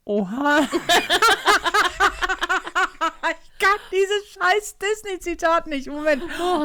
Oha. Ich kann dieses scheiß Disney-Zitat nicht. Moment.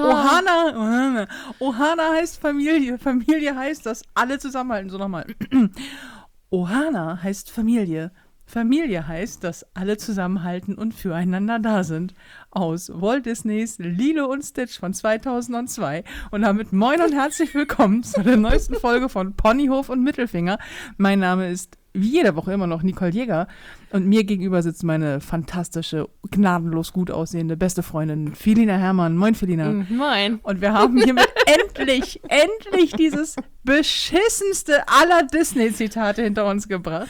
Ohana heißt Familie. Familie heißt, dass alle zusammenhalten. So nochmal. Ohana heißt Familie. Familie heißt, dass alle zusammenhalten und füreinander da sind. Aus Walt Disneys Lilo und Stitch von 2002. Und damit moin und herzlich willkommen zu der neuesten Folge von Ponyhof und Mittelfinger. Mein Name ist wie jede Woche immer noch Nicole Jäger. Und mir gegenüber sitzt meine fantastische, gnadenlos gut aussehende beste Freundin Felina Herrmann. Moin, Felina. Moin. Und wir haben hiermit endlich dieses beschissenste aller Disney-Zitate hinter uns gebracht.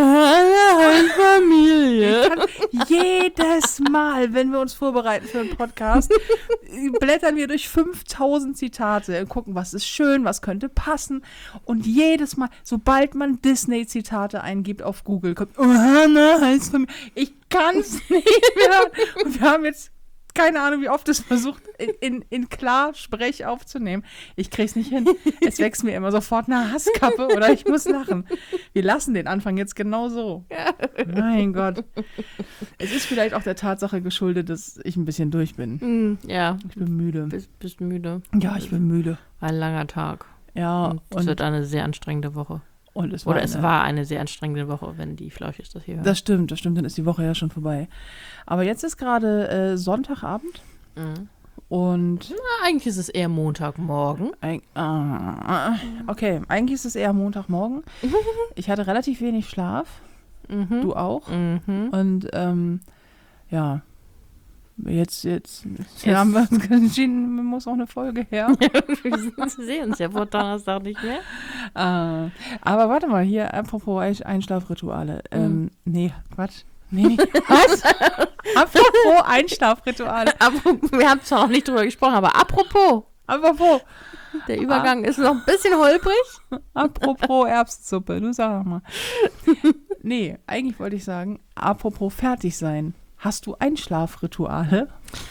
Familie. Jedes Mal, wenn wir uns vorbereiten für einen Podcast, blättern wir durch 5000 Zitate und gucken, was ist schön, was könnte passen. Und jedes Mal, sobald man Disney-Zitate eingibt auf Google, kommt heißt Familie. Ich kann es nicht mehr. Und wir haben jetzt keine Ahnung, wie oft es versucht, in klar Sprech aufzunehmen. Ich krieg's nicht hin. Es wächst mir immer sofort eine Hasskappe oder ich muss lachen. Wir lassen den Anfang jetzt genau so. Mein Gott. Es ist vielleicht auch der Tatsache geschuldet, dass ich ein bisschen durch bin. Ja. Ich bin müde. Bist müde? Ja, ich bin müde. War ein langer Tag. Ja. Und es wird eine sehr anstrengende Woche. Und es war eine sehr anstrengende Woche, wenn die Flauschis das hier hören. Das stimmt, dann ist die Woche ja schon vorbei. Aber jetzt ist gerade Sonntagabend und eigentlich ist es eher Montagmorgen. Okay, eigentlich ist es eher Montagmorgen. Ich hatte relativ wenig Schlaf, du auch. Und ja, jetzt haben wir uns entschieden, muss auch eine Folge her. Wir sehen uns ja vor Donnerstag nicht mehr. Aber warte mal, hier, apropos Einschlafrituale. Nee, Quatsch. Nee, was? Apropos Einschlafrituale. Wir haben zwar noch nicht drüber gesprochen, aber apropos. Der Übergang ist noch ein bisschen holprig. Apropos Erbsensuppe, du sag mal. Nee, eigentlich wollte ich sagen, apropos fertig sein. Hast du Einschlafrituale?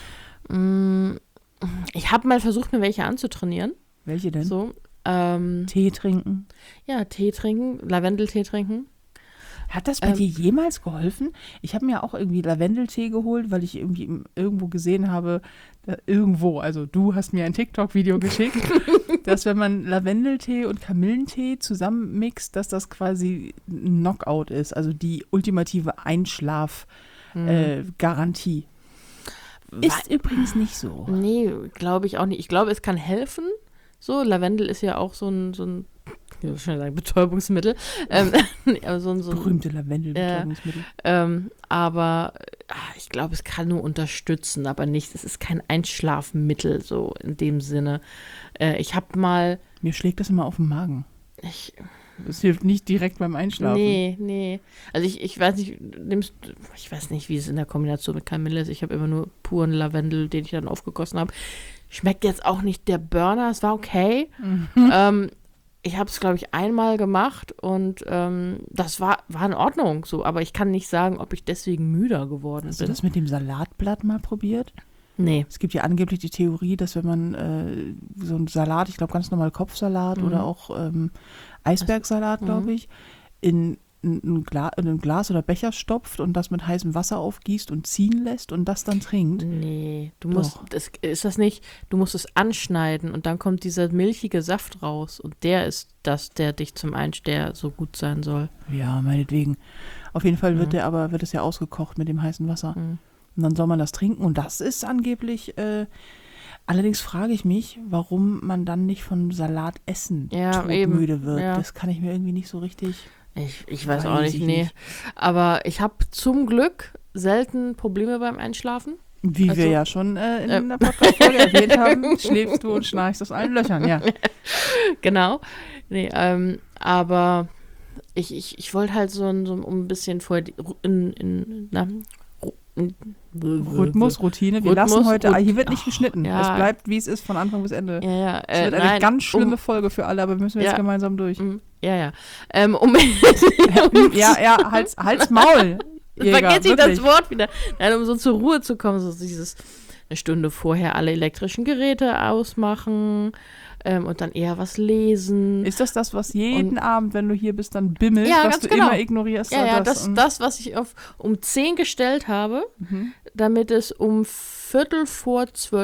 Ich habe mal versucht, mir welche anzutrainieren. Welche denn? So, Tee trinken? Ja, Tee trinken, Lavendeltee trinken. Hat das bei dir jemals geholfen? Ich habe mir auch irgendwie Lavendeltee geholt, weil ich irgendwie irgendwo gesehen habe, also du hast mir ein TikTok-Video geschickt, dass wenn man Lavendeltee und Kamillentee zusammenmixt, dass das quasi ein Knockout ist, also die ultimative Einschlaf-Garantie. Ist übrigens nicht so. Nee, glaube ich auch nicht. Ich glaube, es kann helfen. So, Lavendel ist ja auch so ein ich will schon sagen, Betäubungsmittel. Berühmte Lavendel-Betäubungsmittel. Aber ich glaube, es kann nur unterstützen, aber nicht, es ist kein Einschlafmittel, so in dem Sinne. Ich habe mal... Mir schlägt das immer auf den Magen. Das hilft nicht direkt beim Einschlafen. Nee. Also ich weiß nicht, wie es in der Kombination mit Kamille ist. Ich habe immer nur puren Lavendel, den ich dann aufgegossen habe. Schmeckt jetzt auch nicht der Burner, es war okay. Ich habe es, glaube ich, einmal gemacht und das war in Ordnung so, aber ich kann nicht sagen, ob ich deswegen müder geworden bin. Hast du das mit dem Salatblatt mal probiert? Nee. Es gibt ja angeblich die Theorie, dass wenn man so einen Salat, ich glaube ganz normal Kopfsalat oder auch Eisbergsalat, glaube ich, in ein Glas oder Becher stopft und das mit heißem Wasser aufgießt und ziehen lässt und das dann trinkt. Nee, du musst es anschneiden und dann kommt dieser milchige Saft raus und der ist das, der dich der so gut sein soll. Ja, meinetwegen. Auf jeden Fall wird es ja ausgekocht mit dem heißen Wasser. Und dann soll man das trinken und das ist angeblich, allerdings frage ich mich, warum man dann nicht von Salat essen todmüde wird. Ja. Das kann ich mir irgendwie nicht so richtig... Ich weiß auch nicht, nee. Aber ich habe zum Glück selten Probleme beim Einschlafen. Wie wir ja schon in der Podcast-Folge erwähnt haben, schläfst du und schnarchst aus allen Löchern, ja. Genau. Nee, aber ich wollte halt so ein bisschen vorher Routine. Wir lassen heute, hier wird nicht geschnitten. Ja. Es bleibt, wie es ist, von Anfang bis Ende. Ja. Es wird eine ganz schlimme Folge für alle, aber müssen wir jetzt gemeinsam durch. Ja. Halt's Maul. Vergesst nicht das Wort wieder. Nein, um so zur Ruhe zu kommen, so dieses eine Stunde vorher alle elektrischen Geräte ausmachen, und dann eher was lesen. Ist das, was jeden Abend, wenn du hier bist, dann bimmelt, Ja, was ganz du genau. immer ignorierst? Ja, das, was ich um 10 gestellt habe, damit es um Viertel vor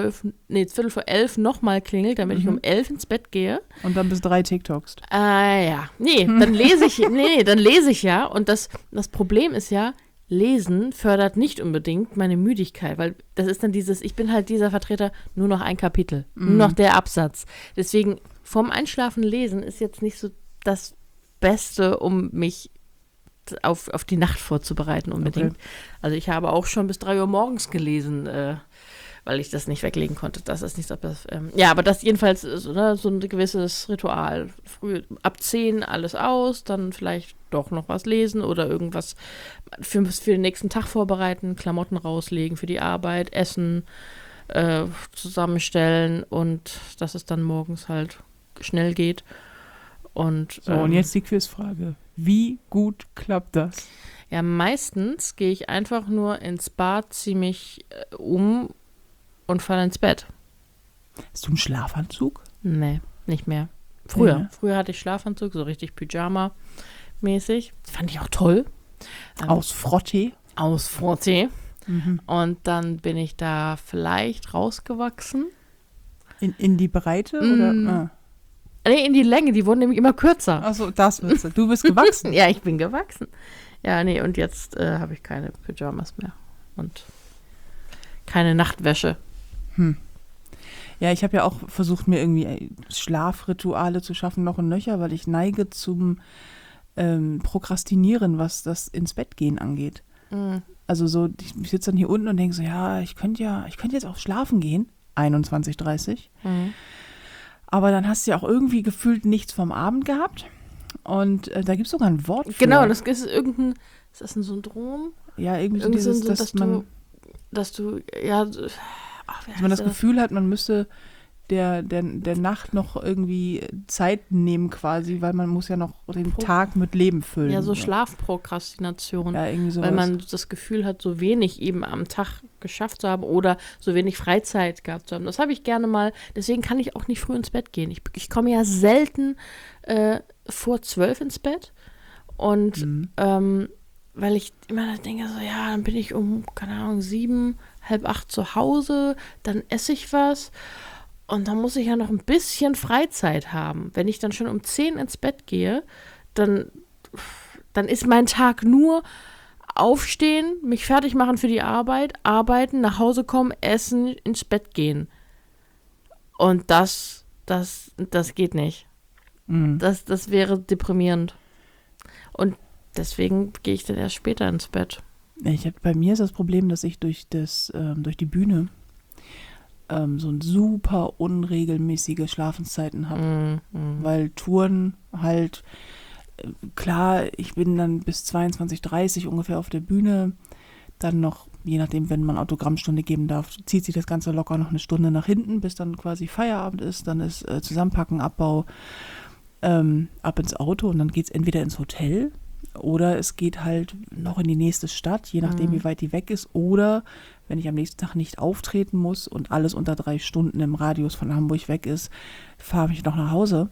11 nochmal klingelt, damit ich um 11 ins Bett gehe. Und dann bis 3 TikTokst. Ja. Nee, dann lese ich ja. Und das Problem ist ja, Lesen fördert nicht unbedingt meine Müdigkeit, weil das ist dann ich bin halt dieser Vertreter, nur noch ein Kapitel, nur noch der Absatz. Deswegen, vorm Einschlafen lesen ist jetzt nicht so das Beste, um mich auf die Nacht vorzubereiten unbedingt. Okay. Also ich habe auch schon bis 3 Uhr morgens gelesen, weil ich das nicht weglegen konnte. Das ist nicht so. Aber das jedenfalls ist, so ein gewisses Ritual. Früh ab 10 alles aus, dann vielleicht doch noch was lesen oder irgendwas für den nächsten Tag vorbereiten, Klamotten rauslegen für die Arbeit, Essen zusammenstellen und dass es dann morgens halt schnell geht. Und jetzt die Quizfrage. Wie gut klappt das? Ja, meistens gehe ich einfach nur ins Bad, ziehe mich um und falle ins Bett. Hast du einen Schlafanzug? Nee, nicht mehr. Früher. Ja. Früher hatte ich Schlafanzug, so richtig Pyjama-mäßig. Das fand ich auch toll. Aus Frottee? Aus Frottee. Und dann bin ich da vielleicht rausgewachsen. In die Breite? Oder? Nee, in die Länge. Die wurden nämlich immer kürzer. Achso, das willst du. Du bist gewachsen. Ja, ich bin gewachsen. Ja, nee, und jetzt habe ich keine Pyjamas mehr. Und keine Nachtwäsche. Ja, ich habe ja auch versucht, mir irgendwie Schlafrituale zu schaffen, noch und nöcher, weil ich neige zum Prokrastinieren, was das ins Bett gehen angeht. Also so, ich sitze dann hier unten und denke so, ja, ich könnte jetzt auch schlafen gehen, 21:30. Aber dann hast du ja auch irgendwie gefühlt nichts vom Abend gehabt. Und da gibt es sogar ein Wort für. Genau, das ist ist das ein Syndrom? Ja, irgendwie so dieses, dass man das Gefühl hat, man müsste der Nacht noch irgendwie Zeit nehmen quasi, weil man muss ja noch den Tag mit Leben füllen. Ja, so Schlafprokrastination. Ja, irgendwie sowas. Weil man das Gefühl hat, so wenig eben am Tag geschafft zu haben oder so wenig Freizeit gehabt zu haben. Das habe ich gerne mal. Deswegen kann ich auch nicht früh ins Bett gehen. Ich komme ja selten vor 12 ins Bett. Und weil ich immer denke, so ja, dann bin ich um, keine Ahnung, 7, halb 8 zu Hause, dann esse ich was. Und dann muss ich ja noch ein bisschen Freizeit haben. Wenn ich dann schon um 10 ins Bett gehe, dann ist mein Tag nur aufstehen, mich fertig machen für die Arbeit, arbeiten, nach Hause kommen, essen, ins Bett gehen. Und das geht nicht. Das wäre deprimierend. Und deswegen gehe ich dann erst später ins Bett. Bei mir ist das Problem, dass ich durch die Bühne so ein super unregelmäßige Schlafenszeiten habe. Weil Touren halt, klar, ich bin dann bis 22:30 ungefähr auf der Bühne, dann noch, je nachdem, wenn man Autogrammstunde geben darf, zieht sich das Ganze locker noch eine Stunde nach hinten, bis dann quasi Feierabend ist, dann ist Zusammenpacken, Abbau, ab ins Auto und dann geht es entweder ins Hotel oder es geht halt noch in die nächste Stadt, je nachdem, wie weit die weg ist, oder wenn ich am nächsten Tag nicht auftreten muss und alles unter 3 Stunden im Radius von Hamburg weg ist, fahre ich noch nach Hause.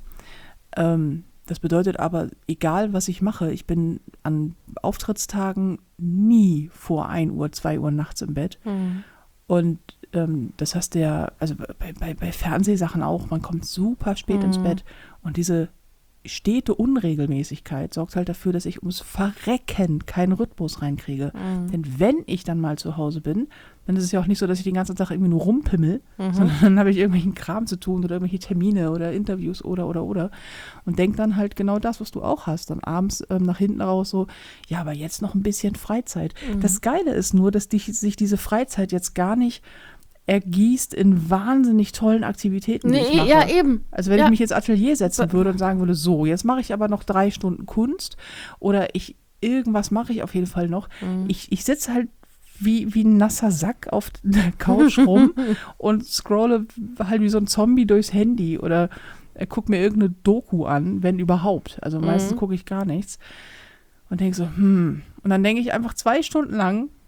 Das bedeutet aber, egal was ich mache, ich bin an Auftrittstagen nie vor 1 Uhr, 2 Uhr nachts im Bett. Und das hast du ja, also bei Fernsehsachen auch, man kommt super spät ins Bett und diese stete Unregelmäßigkeit sorgt halt dafür, dass ich ums Verrecken keinen Rhythmus reinkriege. Denn wenn ich dann mal zu Hause bin, dann ist es ja auch nicht so, dass ich den ganzen Tag irgendwie nur rumpimmel, sondern dann habe ich irgendwelchen Kram zu tun oder irgendwelche Termine oder Interviews oder. Und denk dann halt genau das, was du auch hast. Dann abends nach hinten raus so, ja, aber jetzt noch ein bisschen Freizeit. Das Geile ist nur, dass sich diese Freizeit jetzt gar nicht ergießt in wahnsinnig tollen Aktivitäten, die ich mache. Ja, eben. Also wenn ich mich ins Atelier setzen würde und sagen würde, so, jetzt mache ich aber noch 3 Stunden Kunst oder irgendwas mache ich auf jeden Fall noch. Ich sitze halt wie ein nasser Sack auf der Couch rum und scrolle halt wie so ein Zombie durchs Handy oder gucke mir irgendeine Doku an, wenn überhaupt. Also meistens gucke ich gar nichts und denke so, Und dann denke ich einfach 2 Stunden lang,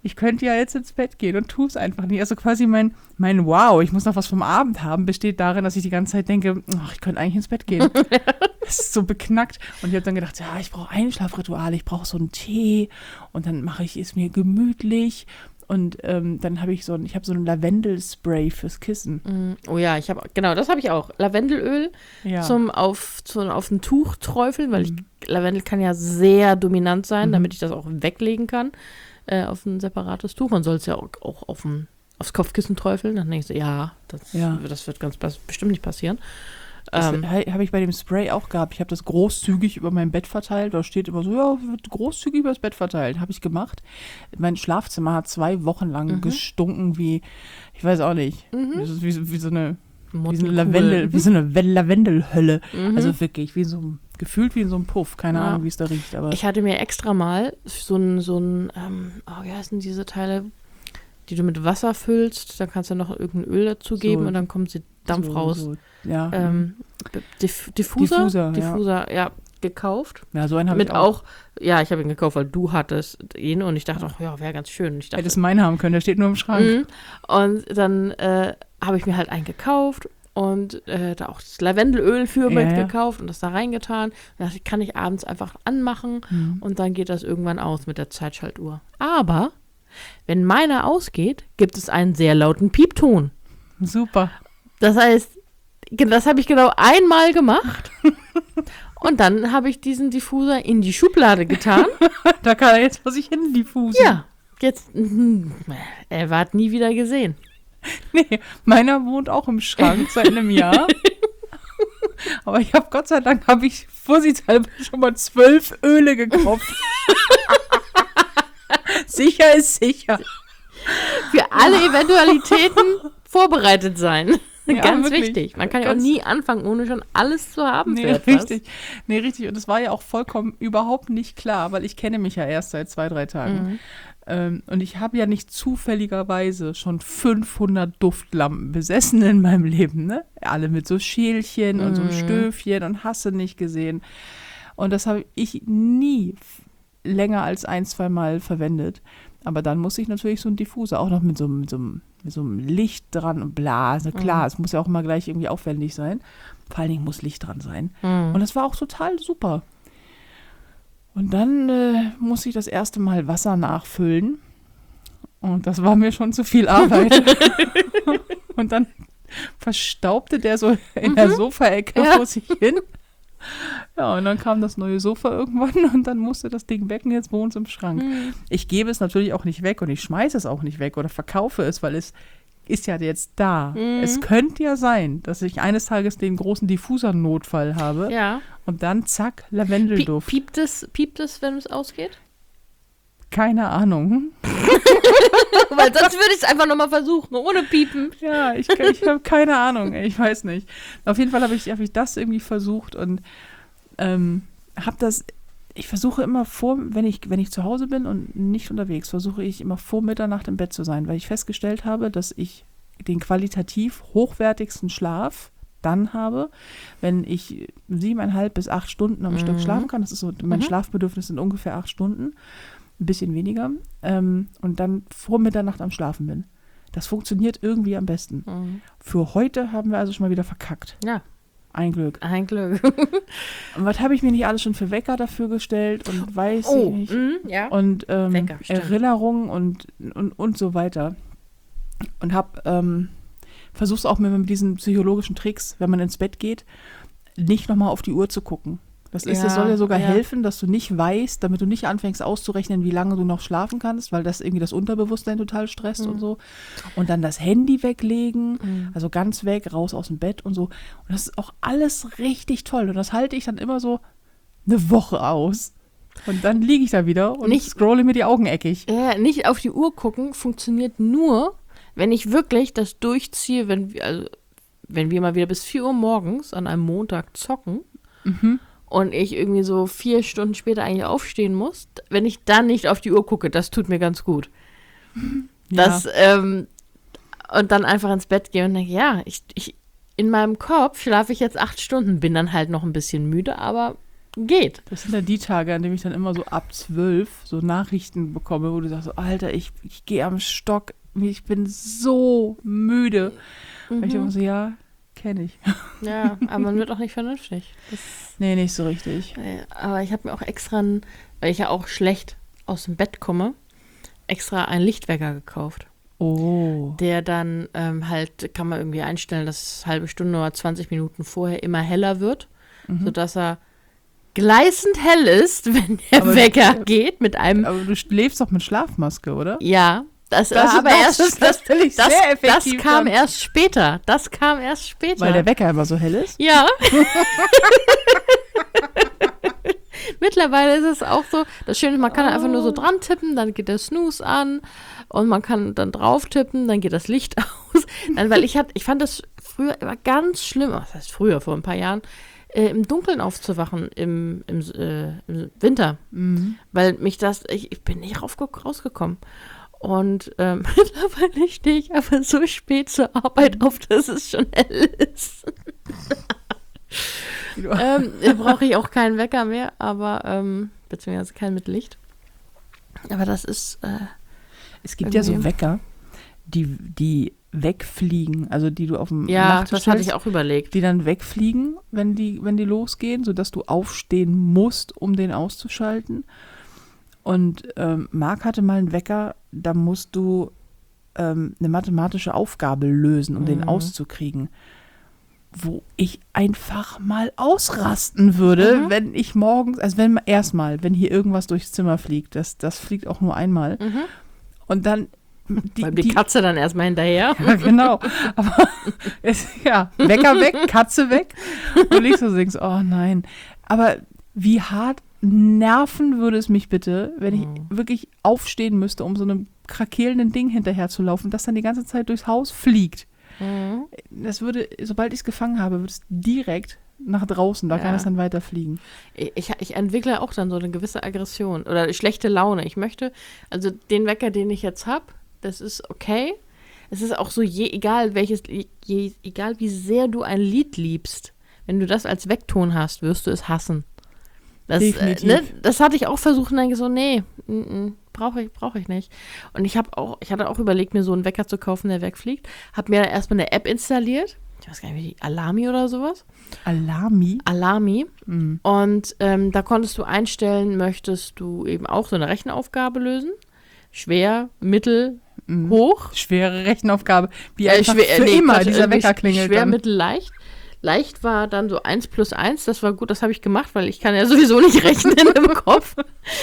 ich könnte ja jetzt ins Bett gehen und tue es einfach nicht. Also quasi mein Wow, ich muss noch was vom Abend haben, besteht darin, dass ich die ganze Zeit denke, ach, ich könnte eigentlich ins Bett gehen. Das ist so beknackt. Und ich habe dann gedacht, ja, ich brauche Einschlafrituale, ich brauche so einen Tee und dann mache ich es mir gemütlich. Und dann habe ich so ein Lavendelspray fürs Kissen. Oh ja, das habe ich auch. Lavendelöl zum auf ein Tuch träufeln, weil Lavendel kann ja sehr dominant sein, damit ich das auch weglegen kann auf ein separates Tuch. Man soll es ja auch aufs Kopfkissen träufeln. Dann denke ich so, das wird ganz bestimmt nicht passieren. Das habe ich bei dem Spray auch gehabt. Ich habe das großzügig über mein Bett verteilt. Da steht immer so, ja, wird großzügig über das Bett verteilt. Habe ich gemacht. Mein Schlafzimmer hat 2 Wochen lang gestunken wie, ich weiß auch nicht, wie so eine Lavendelhölle. Also wirklich, gefühlt wie in so einem Puff. Keine Ahnung, wie es da riecht. Aber ich hatte mir extra mal so ein wie heißen diese Teile, die du mit Wasser füllst, dann kannst du noch irgendein Öl dazugeben und dann kommt Dampf raus. Ja. Diffuser, ja, gekauft. Ja, so einen habe ich auch. Ja, ich habe ihn gekauft, weil du hattest ihn und ich dachte, wäre ganz schön. Ich dachte, hättest meinen haben können, der steht nur im Schrank. Und dann habe ich mir halt einen gekauft und da auch das Lavendelöl für mitgekauft und das da reingetan. Und dachte, kann ich abends einfach anmachen und dann geht das irgendwann aus mit der Zeitschaltuhr. Aber wenn meiner ausgeht, gibt es einen sehr lauten Piepton. Super. Das heißt, das habe ich genau einmal gemacht und dann habe ich diesen Diffuser in die Schublade getan. Da kann er jetzt vor sich hin diffusen. Ja, jetzt, er wird nie wieder gesehen. Nee, meiner wohnt auch im Schrank seit einem Jahr. Aber Gott sei Dank habe ich vorsichtshalber schon mal 12 Öle gekauft. Sicher ist sicher. Für alle Eventualitäten vorbereitet sein. Ja, ganz wirklich. wichtig. Man kann ja auch nie anfangen, ohne schon alles zu haben für etwas. Richtig. Nee, richtig. Und es war ja auch vollkommen überhaupt nicht klar, weil ich kenne mich ja erst seit 2-3 Tagen. Und ich habe ja nicht zufälligerweise schon 500 Duftlampen besessen in meinem Leben, ne? Alle mit so Schälchen und so einem Stöfchen und hast du nicht gesehen. Und das habe ich nie länger als 1-2 Mal verwendet. Aber dann muss ich natürlich so einen Diffuser, auch noch mit so einem Licht dran und bla. Also klar, es muss ja auch immer gleich irgendwie aufwendig sein. Vor allen Dingen muss Licht dran sein. Und das war auch total super. Und dann muss ich das erste Mal Wasser nachfüllen. Und das war mir schon zu viel Arbeit. Und dann verstaubte der so in der Sofaecke vor sich hin. Ja, und dann kam das neue Sofa irgendwann und dann musste das Ding weg und jetzt wohnt es im Schrank. Ich gebe es natürlich auch nicht weg und ich schmeiße es auch nicht weg oder verkaufe es, weil es ist ja jetzt da. Es könnte ja sein, dass ich eines Tages den großen Diffuser-Notfall habe und dann zack, Lavendelduft. Piept es, wenn es ausgeht? Keine Ahnung. Weil sonst würde ich es einfach nochmal versuchen, ohne Piepen. Ja, ich habe keine Ahnung, ich weiß nicht. Auf jeden Fall habe ich das irgendwie versucht und habe das, ich versuche immer wenn ich zu Hause bin und nicht unterwegs, versuche ich immer vor Mitternacht im Bett zu sein, weil ich festgestellt habe, dass ich den qualitativ hochwertigsten Schlaf dann habe, wenn ich 7,5 bis 8 Stunden am Stück schlafen kann. Das ist so, mein Schlafbedürfnis sind ungefähr 8 Stunden. Ein bisschen weniger, und dann vor Mitternacht am Schlafen bin. Das funktioniert irgendwie am besten. Für heute haben wir also schon mal wieder verkackt. Ja. Ein Glück. Ein Glück. Und was habe ich mir nicht alles schon für Wecker dafür gestellt und weiß ich nicht. Ja. Und Wecker, Erinnerungen und so weiter. Und habe versucht es auch mit diesen psychologischen Tricks, wenn man ins Bett geht, nicht nochmal auf die Uhr zu gucken. Das soll ja sogar helfen, dass du nicht weißt, damit du nicht anfängst auszurechnen, wie lange du noch schlafen kannst, weil das irgendwie das Unterbewusstsein total stresst und so. Und dann das Handy weglegen, also ganz weg, raus aus dem Bett und so. Und das ist auch alles richtig toll. Und das halte ich dann immer so eine Woche aus. Und dann liege ich da wieder und scrolle mir die Augen eckig. Ja, nicht auf die Uhr gucken funktioniert nur, wenn ich wirklich das durchziehe, wenn wir mal wieder bis 4 Uhr morgens an einem Montag zocken. Und ich irgendwie so 4 Stunden später eigentlich aufstehen muss, wenn ich dann nicht auf die Uhr gucke, das tut mir ganz gut. Und dann einfach ins Bett gehe und denke, ich in meinem Kopf schlafe ich jetzt 8 Stunden, bin dann halt noch ein bisschen müde, aber geht. Das sind ja die Tage, an denen ich dann immer so ab 12 so Nachrichten bekomme, wo du sagst, so, Alter, ich gehe am Stock, ich bin so müde. Und ich immer so, ja, kenne ich. Ja, aber man wird auch nicht vernünftig. Nee, nicht so richtig. Aber ich habe mir auch extra, weil ich ja auch schlecht aus dem Bett komme, extra einen Lichtwecker gekauft. Oh. Der dann halt, kann man irgendwie einstellen, dass es halbe Stunde oder 20 Minuten vorher immer heller wird, sodass er gleißend hell ist, wenn der Wecker geht mit einem... Aber du schläfst doch mit Schlafmaske, oder? Ja, das kam erst später. Das kam erst später. Weil der Wecker immer so hell ist? Ja. Mittlerweile ist es auch so, das Schöne ist, man kann einfach nur so dran tippen, dann geht der Snooze an und man kann dann drauf tippen, dann geht das Licht aus. Dann, weil ich fand das früher immer ganz schlimm, was heißt früher, vor ein paar Jahren, im Dunkeln aufzuwachen im Winter. Weil mich ich bin nicht rausgekommen. Und mittlerweile stehe ich aber so spät zur Arbeit auf, dass es schon hell ist. Brauche ich auch keinen Wecker mehr, aber beziehungsweise kein mit Licht. Aber das ist es gibt ja so Wecker, die wegfliegen, also die du auf dem Ja, Nachttisch das hatte stellst, ich auch überlegt. die dann wegfliegen, wenn die losgehen, sodass du aufstehen musst, um den auszuschalten. Und Marc hatte mal einen Wecker, da musst du eine mathematische Aufgabe lösen, um den auszukriegen. Wo ich einfach mal ausrasten würde, wenn ich morgens, also wenn hier irgendwas durchs Zimmer fliegt, das fliegt auch nur einmal. Und dann Weil die Katze dann erstmal hinterher. Ja, genau. Aber Wecker weg, Katze weg. Und ich so denkst, oh nein. Aber wie hart nerven würde es mich bitte, wenn ich wirklich aufstehen müsste, um so einem krakelnden Ding hinterher zu laufen, das dann die ganze Zeit durchs Haus fliegt. Das würde, sobald ich es gefangen habe, würde es direkt nach draußen, da kann es dann weiterfliegen. Ich entwickle auch dann so eine gewisse Aggression oder schlechte Laune. Ich möchte, also den Wecker, den ich jetzt habe, das ist okay. Es ist auch so, egal wie sehr du ein Lied liebst, wenn du das als Weckton hast, wirst du es hassen. Definitiv. Das hatte ich auch versucht und denke so, nee, brauche ich nicht. Und ich hatte auch überlegt, mir so einen Wecker zu kaufen, der wegfliegt. Habe mir erstmal eine App installiert. Ich weiß gar nicht, wie die Alarmi oder sowas. Alarmi. Und da konntest du einstellen, möchtest du eben auch so eine Rechenaufgabe lösen. Schwer, mittel, hoch. Schwere Rechenaufgabe. Wie einfach dieser Wecker klingelt. Schwer, mittel, leicht. Leicht war dann so 1 plus 1. Das war gut, das habe ich gemacht, weil ich kann ja sowieso nicht rechnen im Kopf.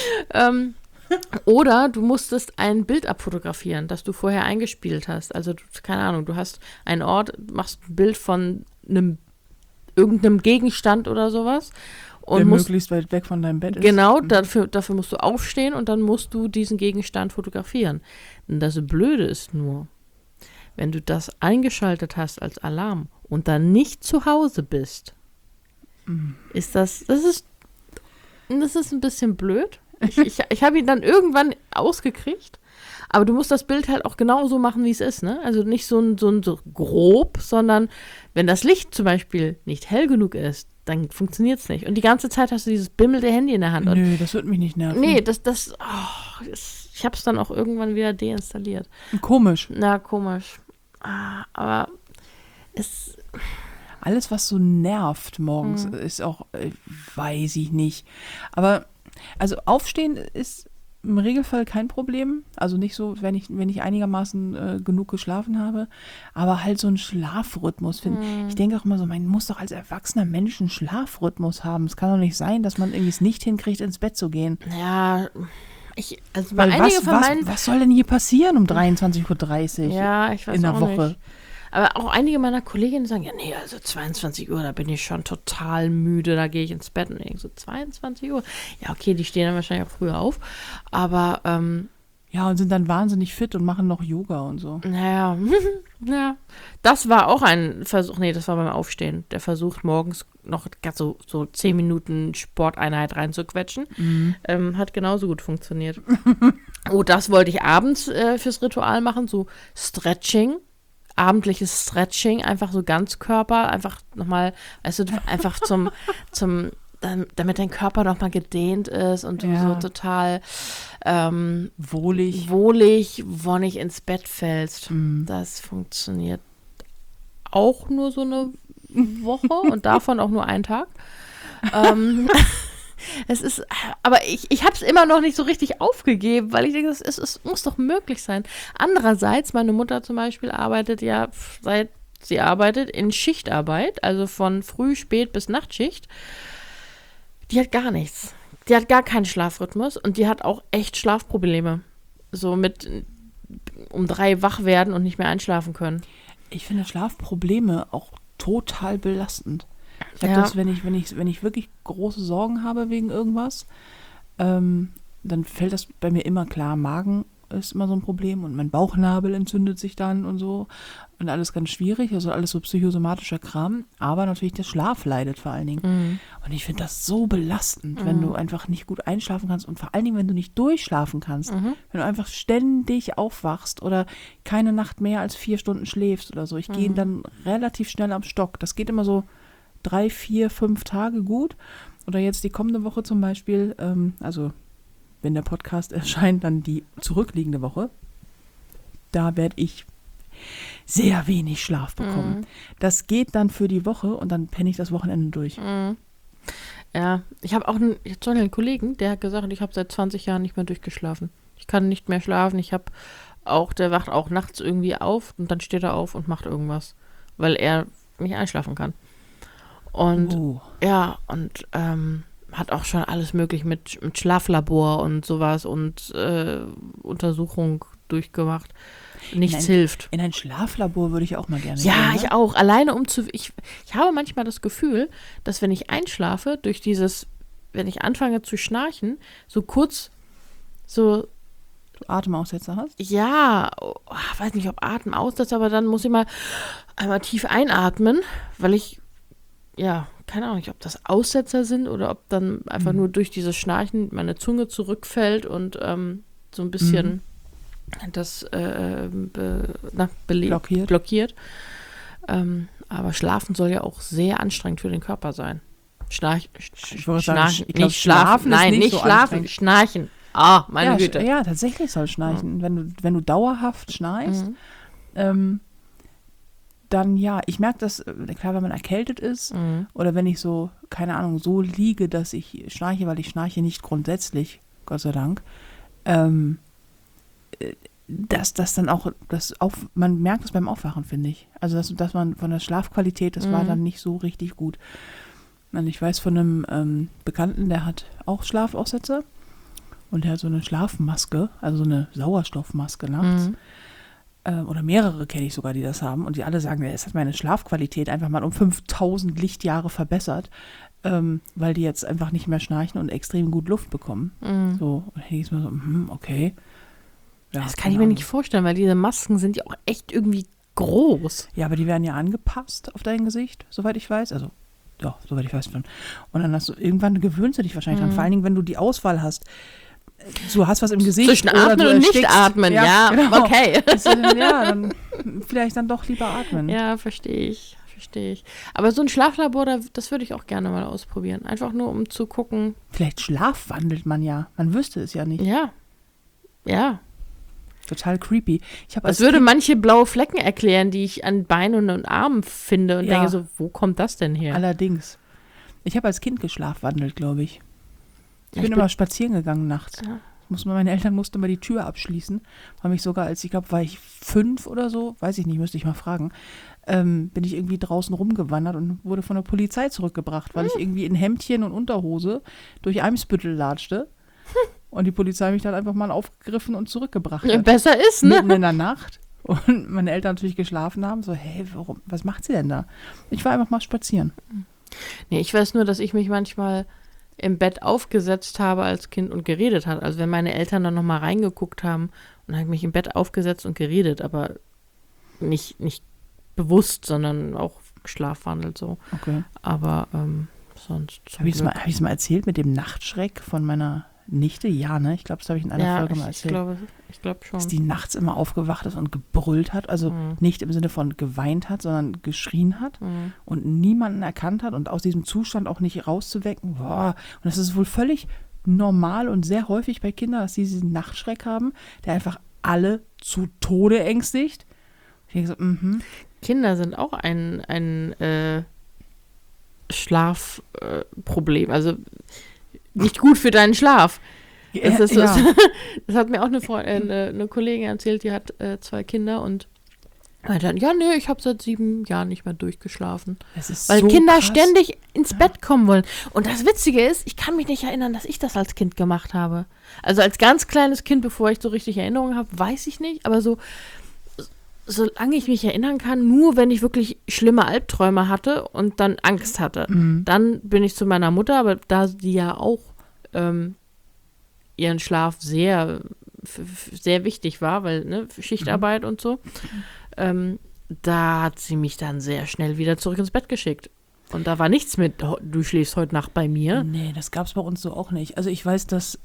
Oder du musstest ein Bild abfotografieren, das du vorher eingespielt hast. Also, keine Ahnung, du hast einen Ort, machst ein Bild von irgendeinem Gegenstand oder sowas. Und der möglichst weit weg von deinem Bett ist. Genau, dafür musst du aufstehen und dann musst du diesen Gegenstand fotografieren. Und das Blöde ist nur, wenn du das eingeschaltet hast als Alarm und dann nicht zu Hause bist, ist das ist ein bisschen blöd. Ich habe ihn dann irgendwann ausgekriegt, aber du musst das Bild halt auch genau so machen, wie es ist, ne? Also nicht so grob, sondern wenn das Licht zum Beispiel nicht hell genug ist, dann funktioniert es nicht. Und die ganze Zeit hast du dieses bimmelte Handy in der Hand. Nö, das wird mich nicht nerven. Nee, ich habe es dann auch irgendwann wieder deinstalliert. Komisch. Na, komisch. Aber alles, was so nervt morgens, ist auch, weiß ich nicht. Aber, also aufstehen ist im Regelfall kein Problem. Also nicht so, wenn ich einigermaßen genug geschlafen habe. Aber halt so ein Schlafrhythmus finden. Ich denke auch immer so, man muss doch als erwachsener Mensch einen Schlafrhythmus haben. Es kann doch nicht sein, dass man irgendwie es nicht hinkriegt, ins Bett zu gehen. Ja, Weil was soll denn hier passieren um 23:30 Uhr ja, ich weiß in der auch Woche? Nicht. Aber auch einige meiner Kolleginnen sagen, ja, nee, also 22 Uhr, da bin ich schon total müde, da gehe ich ins Bett und denke so, 22 Uhr? Ja, okay, die stehen dann wahrscheinlich auch früher auf, aber ja, und sind dann wahnsinnig fit und machen noch Yoga und so. Naja, ja, das war auch ein Versuch, nee, das war beim Aufstehen, der Versuch, morgens noch so 10 Minuten Sporteinheit reinzuquetschen, hat genauso gut funktioniert. Oh, das wollte ich abends fürs Ritual machen, so Stretching. Abendliches Stretching, einfach so Ganzkörper, einfach nochmal, weißt du, einfach zum damit dein Körper nochmal gedehnt ist und du so total wohlig, wonnig ins Bett fällst. Das funktioniert auch nur so eine Woche und davon auch nur einen Tag. Aber ich habe es immer noch nicht so richtig aufgegeben, weil ich denke, es muss doch möglich sein. Andererseits, meine Mutter zum Beispiel arbeitet ja, sie arbeitet in Schichtarbeit, also von früh, spät bis Nachtschicht. Die hat gar nichts. Die hat gar keinen Schlafrhythmus und die hat auch echt Schlafprobleme. So mit um 3 wach werden und nicht mehr einschlafen können. Ich finde Schlafprobleme auch total belastend. Ich habe das, wenn ich wirklich große Sorgen habe wegen irgendwas, dann fällt das bei mir immer klar. Magen ist immer so ein Problem und mein Bauchnabel entzündet sich dann und so und alles ganz schwierig, also alles so psychosomatischer Kram, aber natürlich der Schlaf leidet vor allen Dingen. Und ich finde das so belastend, wenn du einfach nicht gut einschlafen kannst und vor allen Dingen, wenn du nicht durchschlafen kannst, wenn du einfach ständig aufwachst oder keine Nacht mehr als 4 Stunden schläfst oder so. Ich gehe dann relativ schnell am Stock. Das geht immer so 3, 4, 5 Tage gut. Oder jetzt die kommende Woche zum Beispiel, also wenn der Podcast erscheint, dann die zurückliegende Woche, da werde ich sehr wenig Schlaf bekommen. Das geht dann für die Woche und dann penne ich das Wochenende durch. Ja, ich habe einen Kollegen, der hat gesagt, ich habe seit 20 Jahren nicht mehr durchgeschlafen. Ich kann nicht mehr schlafen. Der wacht auch nachts irgendwie auf und dann steht er auf und macht irgendwas, weil er nicht einschlafen kann. Und hat auch schon alles möglich mit Schlaflabor und sowas und Untersuchung durchgemacht. Nichts hilft. In ein Schlaflabor würde ich auch mal gerne gehen. Ja, ich auch. Alleine ich habe manchmal das Gefühl, dass wenn ich einschlafe, wenn ich anfange zu schnarchen, so kurz so du Atemaussetzer hast? Ja, weiß nicht, ob Atemaussetzer, aber dann muss ich mal einmal tief einatmen, weil ich keine Ahnung, ob das Aussetzer sind oder ob dann einfach nur durch dieses Schnarchen meine Zunge zurückfällt und so ein bisschen das blockiert. Aber Schlafen soll ja auch sehr anstrengend für den Körper sein. Schnarchen. Schnarchen. Ah, meine Güte. Ja, tatsächlich soll Schnarchen. Wenn du dauerhaft schnarchst, dann ich merke das, klar, wenn man erkältet ist oder wenn ich so, keine Ahnung, so liege, dass ich schnarche, weil ich schnarche nicht grundsätzlich, Gott sei Dank, dass das dann auch, man merkt es beim Aufwachen, finde ich. Also, dass man von der Schlafqualität, das war dann nicht so richtig gut. Und ich weiß von einem Bekannten, der hat auch Schlafaussetzer und der hat so eine Schlafmaske, also so eine Sauerstoffmaske nachts. Oder mehrere kenne ich sogar, die das haben. Und die alle sagen, es hat meine Schlafqualität einfach mal um 5000 Lichtjahre verbessert, weil die jetzt einfach nicht mehr schnarchen und extrem gut Luft bekommen. So, und dann denke ich mir so, okay. Ja, das kann ich mir nicht vorstellen, weil diese Masken sind ja auch echt irgendwie groß. Ja, aber die werden ja angepasst auf dein Gesicht, soweit ich weiß. Also, ja, soweit ich weiß schon. Und dann irgendwann gewöhnst du dich wahrscheinlich dran. Vor allen Dingen, wenn du die Auswahl hast. Du hast was im Gesicht. Zwischen atmen und nicht atmen, genau. Okay. Dann vielleicht dann doch lieber atmen. Ja, verstehe ich. Aber so ein Schlaflabor, das würde ich auch gerne mal ausprobieren. Einfach nur, um zu gucken. Vielleicht schlafwandelt man ja. Man wüsste es ja nicht. Ja. Total creepy. Das würde manche blaue Flecken erklären, die ich an Beinen und Armen finde und denke so, wo kommt das denn her? Allerdings. Ich habe als Kind geschlafwandelt, glaube ich. Ich bin immer spazieren gegangen nachts. Ja. Meine Eltern mussten immer die Tür abschließen. Haben mich sogar, war ich 5 oder so, weiß ich nicht, müsste ich mal fragen, bin ich irgendwie draußen rumgewandert und wurde von der Polizei zurückgebracht, weil ich irgendwie in Hemdchen und Unterhose durch Eimsbüttel latschte. Und die Polizei mich dann einfach mal aufgegriffen und zurückgebracht hat. Besser ist, ne? Mitten in der Nacht. Und meine Eltern natürlich geschlafen haben. So, was macht sie denn da? Ich war einfach mal spazieren. Nee, ich weiß nur, dass ich mich manchmal im Bett aufgesetzt habe als Kind und geredet hat. Also wenn meine Eltern dann nochmal reingeguckt haben und habe mich im Bett aufgesetzt und geredet, aber nicht bewusst, sondern auch schlafwandelt so. Okay. Aber sonst Habe ich es mal erzählt mit dem Nachtschreck von meiner Nichte, ja, ne? Ich glaube, das habe ich in einer Folge mal erzählt. Ich glaube schon. Dass die nachts immer aufgewacht ist und gebrüllt hat. Also nicht im Sinne von geweint hat, sondern geschrien hat und niemanden erkannt hat und aus diesem Zustand auch nicht rauszuwecken. Boah. Und das ist wohl völlig normal und sehr häufig bei Kindern, dass sie diesen Nachtschreck haben, der einfach alle zu Tode ängstigt. Ich denke so, Kinder sind auch ein Schlafproblem. Also nicht gut für deinen Schlaf. Das hat mir auch eine Kollegin erzählt, die hat 2 Kinder und meinte dann, ja, nee, ich habe seit 7 Jahren nicht mehr durchgeschlafen. Weil so Kinder krass. Ständig ins Bett kommen wollen. Und das Witzige ist, ich kann mich nicht erinnern, dass ich das als Kind gemacht habe. Also als ganz kleines Kind, bevor ich so richtig Erinnerungen habe, weiß ich nicht. Aber solange ich mich erinnern kann, nur wenn ich wirklich schlimme Albträume hatte und dann Angst hatte. Dann bin ich zu meiner Mutter, aber da die ja auch ihren Schlaf sehr, sehr wichtig war, weil ne, Schichtarbeit und so, da hat sie mich dann sehr schnell wieder zurück ins Bett geschickt. Und da war nichts mit, du schläfst heute Nacht bei mir. Nee, das gab es bei uns so auch nicht. Also ich weiß, dass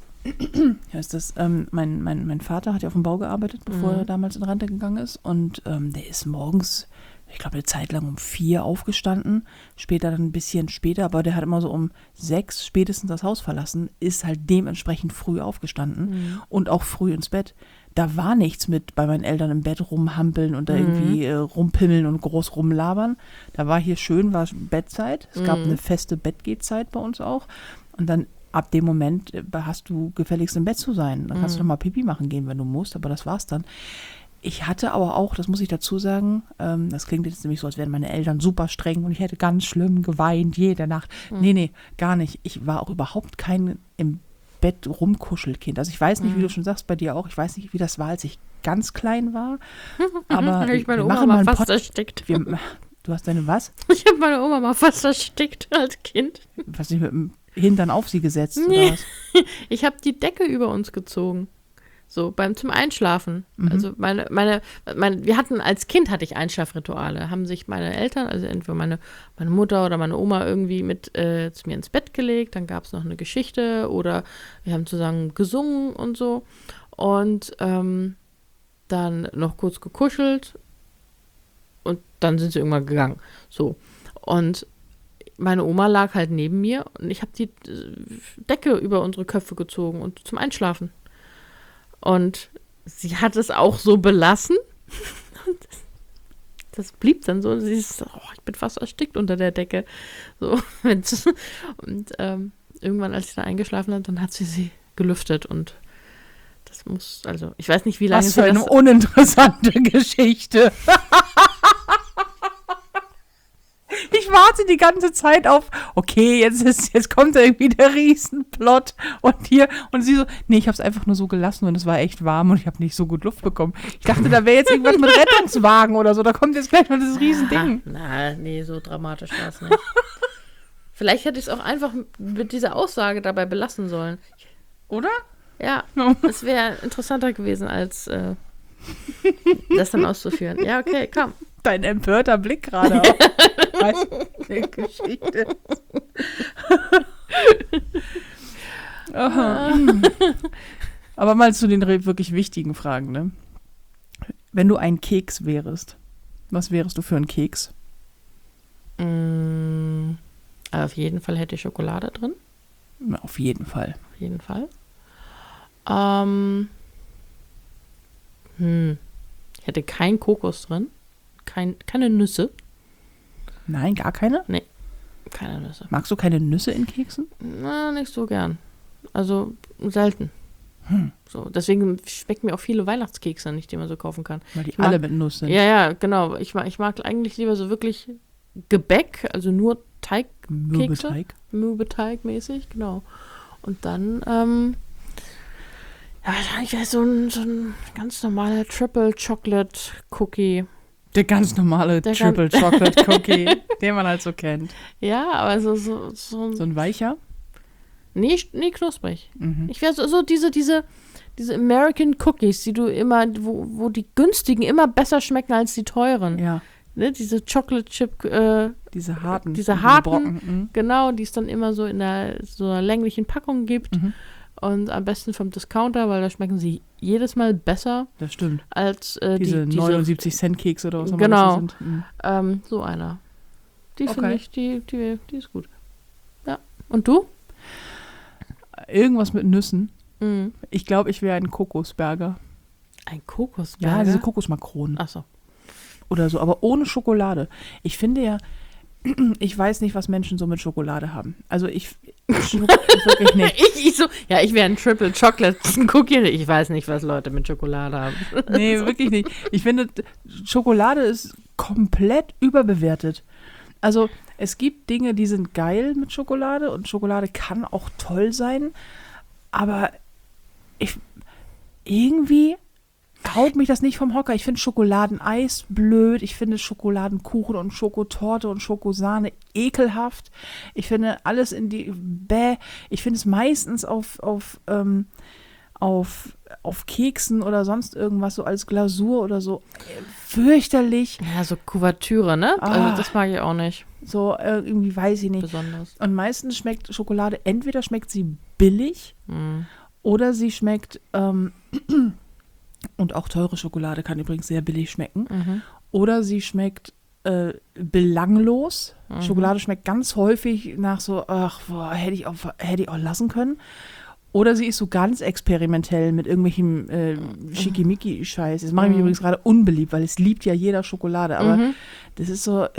mein Vater hat ja auf dem Bau gearbeitet, bevor er damals in Rente gegangen ist. Und der ist morgens, ich glaube, eine Zeit lang um 4 aufgestanden. Später dann ein bisschen später, aber der hat immer so um 6 spätestens das Haus verlassen, ist halt dementsprechend früh aufgestanden und auch früh ins Bett. Da war nichts mit bei meinen Eltern im Bett rumhampeln und da irgendwie rumpimmeln und groß rumlabern. Da war hier schön, war Bettzeit. Es gab eine feste Bettgehzeit bei uns auch. Und dann ab dem Moment hast du gefälligst im Bett zu sein. Dann kannst du noch mal Pipi machen gehen, wenn du musst, aber das war's dann. Ich hatte aber auch, das muss ich dazu sagen, das klingt jetzt nämlich so, als wären meine Eltern super streng und ich hätte ganz schlimm geweint jede Nacht. Nee, gar nicht. Ich war auch überhaupt kein im Bett rumkuschelkind. Also ich weiß nicht, wie du schon sagst, bei dir auch, ich weiß nicht, wie das war, als ich ganz klein war. Aber ich meine Oma mal fast erstickt. Du hast deine was? Ich habe meine Oma mal fast erstickt als Kind. Was nicht mit dem Hintern auf sie gesetzt oder was? Ich habe die Decke über uns gezogen. So, zum Einschlafen. Also wir hatten, als Kind hatte ich Einschlafrituale. Haben sich meine Eltern, also entweder meine Mutter oder meine Oma irgendwie mit zu mir ins Bett gelegt. Dann gab es noch eine Geschichte oder wir haben zusammen gesungen und so. Und dann noch kurz gekuschelt und dann sind sie irgendwann gegangen. So. Und meine Oma lag halt neben mir und ich habe die Decke über unsere Köpfe gezogen und zum Einschlafen. Und sie hat es auch so belassen. Und das blieb dann so. Sie ist, ich bin fast erstickt unter der Decke. So. Und irgendwann, als sie da eingeschlafen hat, dann hat sie gelüftet. Und das muss, also, ich weiß nicht, wie lange. Was für eine uninteressante Geschichte. Ich warte die ganze Zeit auf, okay, jetzt kommt irgendwie der Riesenplot und sie so, nee, ich hab's einfach nur so gelassen und es war echt warm und ich habe nicht so gut Luft bekommen. Ich dachte, da wäre jetzt irgendwas mit Rettungswagen oder so, da kommt jetzt gleich mal dieses Riesending. Nee, so dramatisch war es nicht. Vielleicht hätte ich es auch einfach mit dieser Aussage dabei belassen sollen. Oder? Ja, es wäre interessanter gewesen, als das dann auszuführen. Ja, okay, komm. Dein empörter Blick gerade auf. Was eine Geschichte. Aber mal zu den wirklich wichtigen Fragen, ne? Wenn du ein Keks wärst, was wärst du für ein Keks? Auf jeden Fall hätte ich Schokolade drin. Auf jeden Fall. Auf jeden Fall. Ich hätte keinen Kokos drin. Keine Nüsse. Nein, gar keine? Nee, keine Nüsse. Magst du keine Nüsse in Keksen? Na, nicht so gern. Also selten. So, deswegen schmecken mir auch viele Weihnachtskekse nicht, die man so kaufen kann. Weil die alle mit Nuss sind. Ja, genau. Ich mag eigentlich lieber so wirklich Gebäck, also nur Teigkekse. Mürbeteig mäßig, genau. Und dann, wahrscheinlich wäre so ein ganz normaler Triple Chocolate Cookie. Der ganz normale Triple Chocolate Cookie, den man halt so kennt. Ja, aber so ein weicher? Nee, knusprig. Ich wäre so diese American Cookies, die du immer, wo die günstigen immer besser schmecken als die teuren. Ja. Ne, diese Chocolate Chip, diese harten Brocken, genau, die es dann immer so in so einer länglichen Packung gibt. Und am besten vom Discounter, weil da schmecken sie jedes Mal besser Das stimmt. als Diese 79-Cent-Kekse oder was auch immer Genau. das sind. Mhm. So einer. Die Okay. finde ich, die ist gut. Ja. Und du? Irgendwas mit Nüssen. Mhm. Ich glaube, ich wäre ein Kokosberger. Ein Kokosberger? Ja, diese Kokosmakronen. Achso. Oder so, aber ohne Schokolade. Ich finde ja, ich weiß nicht, was Menschen so mit Schokolade haben. Also ich wirklich nicht. Ich wäre ein Triple Chocolate Cookie. Ich weiß nicht, was Leute mit Schokolade haben. Nee, wirklich nicht. Ich finde, Schokolade ist komplett überbewertet. Also es gibt Dinge, die sind geil mit Schokolade und Schokolade kann auch toll sein, aber irgendwie haut mich das nicht vom Hocker. Ich finde Schokoladeneis blöd, ich finde Schokoladenkuchen und Schokotorte und Schokosahne ekelhaft. Ich finde alles in die ich finde es meistens auf Keksen oder sonst irgendwas so als Glasur oder so fürchterlich. Ja, so Kuvertüre, ne? Also das mag ich auch nicht So irgendwie weiß ich nicht. besonders. Und meistens schmeckt Schokolade, entweder schmeckt sie billig oder sie schmeckt, und auch teure Schokolade kann übrigens sehr billig schmecken, oder sie schmeckt belanglos. Schokolade schmeckt ganz häufig nach so, hätte ich auch lassen können. Oder sie ist so ganz experimentell mit irgendwelchem Schickimicki-Scheiß. Das mache ich mich übrigens gerade unbeliebt, weil es liebt ja jeder Schokolade. Aber das ist so.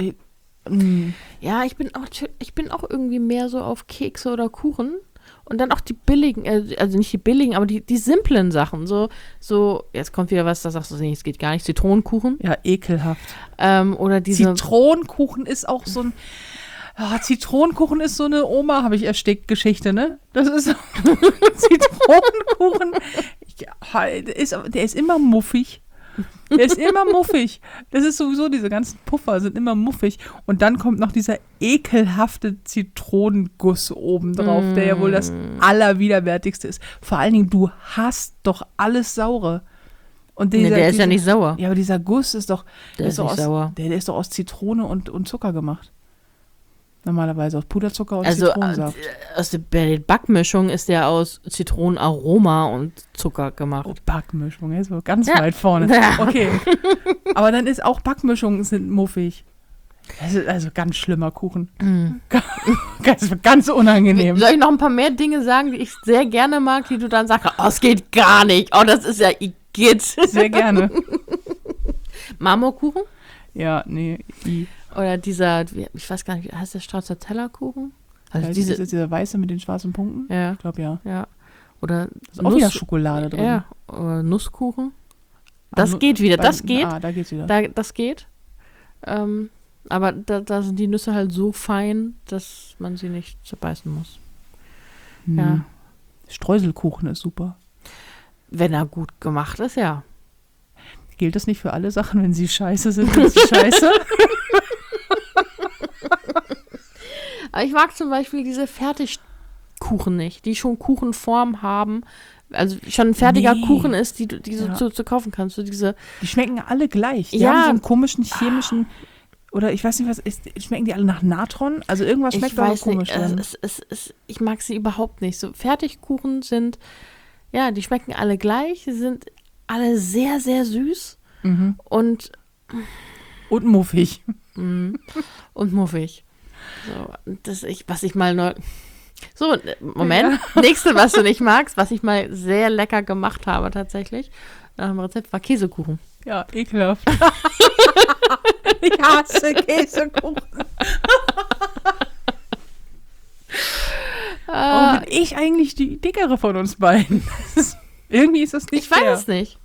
Ja, ich bin auch irgendwie mehr so auf Kekse oder Kuchen. Und dann auch die billigen, also nicht die billigen, aber die simplen Sachen. So, jetzt kommt wieder was, da sagst du, nee, es geht gar nicht. Zitronenkuchen. Ja, ekelhaft. Oder diese. Zitronenkuchen ist auch so ein. Zitronenkuchen ist so eine Oma, habe ich erstickt, Geschichte, ne? Das ist Zitronenkuchen. Der ist immer muffig. Der ist immer muffig. Das ist sowieso, diese ganzen Puffer sind immer muffig. Und dann kommt noch dieser ekelhafte Zitronenguss obendrauf, der ja wohl das Allerwiderwärtigste ist. Vor allen Dingen, du hast doch alles Saure. Und der ist ja nicht sauer. Ja, aber dieser Guss ist doch. Der ist nicht sauer. Der ist doch aus Zitrone und Zucker gemacht. Normalerweise aus Puderzucker und Also Zitronensaft. bei der Backmischung ist der aus Zitronenaroma und Zucker gemacht. Oh, Backmischung, ist so ganz weit vorne. Ja. Okay. Aber dann ist auch Backmischungen sind muffig. Das ist also ganz schlimmer Kuchen. Ganz unangenehm. Soll ich noch ein paar mehr Dinge sagen, die ich sehr gerne mag, die du dann sagst, es geht gar nicht. Oh, das ist ja Igitt. Sehr gerne. Marmorkuchen? Ja, nee. Oder dieser, ich weiß gar nicht, heißt der Stracciatella-Kuchen? Also Das ist dieser weiße mit den schwarzen Punkten? Ja. Ich glaube, ja. Ja. Oder Da ist auch wieder Schokolade drin. Ja, oder Nusskuchen. Das geht wieder, das geht. Da geht's wieder. Das geht. Aber da sind die Nüsse halt so fein, dass man sie nicht zerbeißen muss. Ja. Streuselkuchen ist super. Wenn er gut gemacht ist, ja. Gilt das nicht für alle Sachen, wenn sie scheiße sind, sind sie scheiße? Aber ich mag zum Beispiel diese Fertigkuchen nicht, die schon Kuchenform haben. Also schon ein fertiger Kuchen ist, die so zu kaufen kannst. So diese Die schmecken alle gleich. Die Ja. haben so einen komischen chemischen, oder ich weiß nicht, was ist, schmecken die alle nach Natron? Also irgendwas schmeckt aber komisch. Ich mag sie überhaupt nicht. So Fertigkuchen sind, ja, die schmecken alle gleich. Sie sind alle sehr, sehr süß und muffig. und muffig. So, was ich mal neu. So, Moment. Ja. Nächste, was du nicht magst, was ich mal sehr lecker gemacht habe tatsächlich, nach dem Rezept war Käsekuchen. Ja, ekelhaft. Ich hasse Käsekuchen. Warum bin ich eigentlich die dickere von uns beiden? Irgendwie ist das nicht fair. Ich weiß es nicht.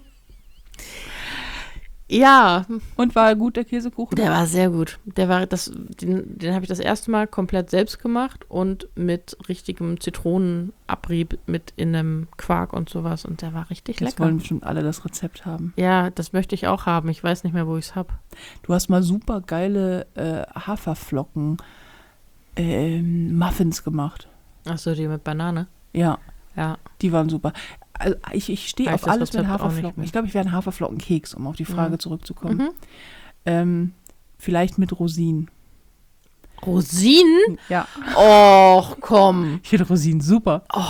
Ja. Und war gut der Käsekuchen? Der war sehr gut. Den habe ich das erste Mal komplett selbst gemacht und mit richtigem Zitronenabrieb mit in einem Quark und sowas. Und der war richtig lecker. Jetzt wollen bestimmt alle das Rezept haben. Ja, das möchte ich auch haben. Ich weiß nicht mehr, wo ich es habe. Du hast mal super geile Haferflocken Muffins gemacht. Achso, die mit Banane? Ja. Ja. Die waren super. Also ich stehe auf alles mit Haferflocken. Ich Ich glaube, ich wäre ein Haferflockenkeks, um auf die Frage zurückzukommen. Vielleicht mit Rosinen. Rosinen? Ja. Och, komm. Ich finde Rosinen super. Oh,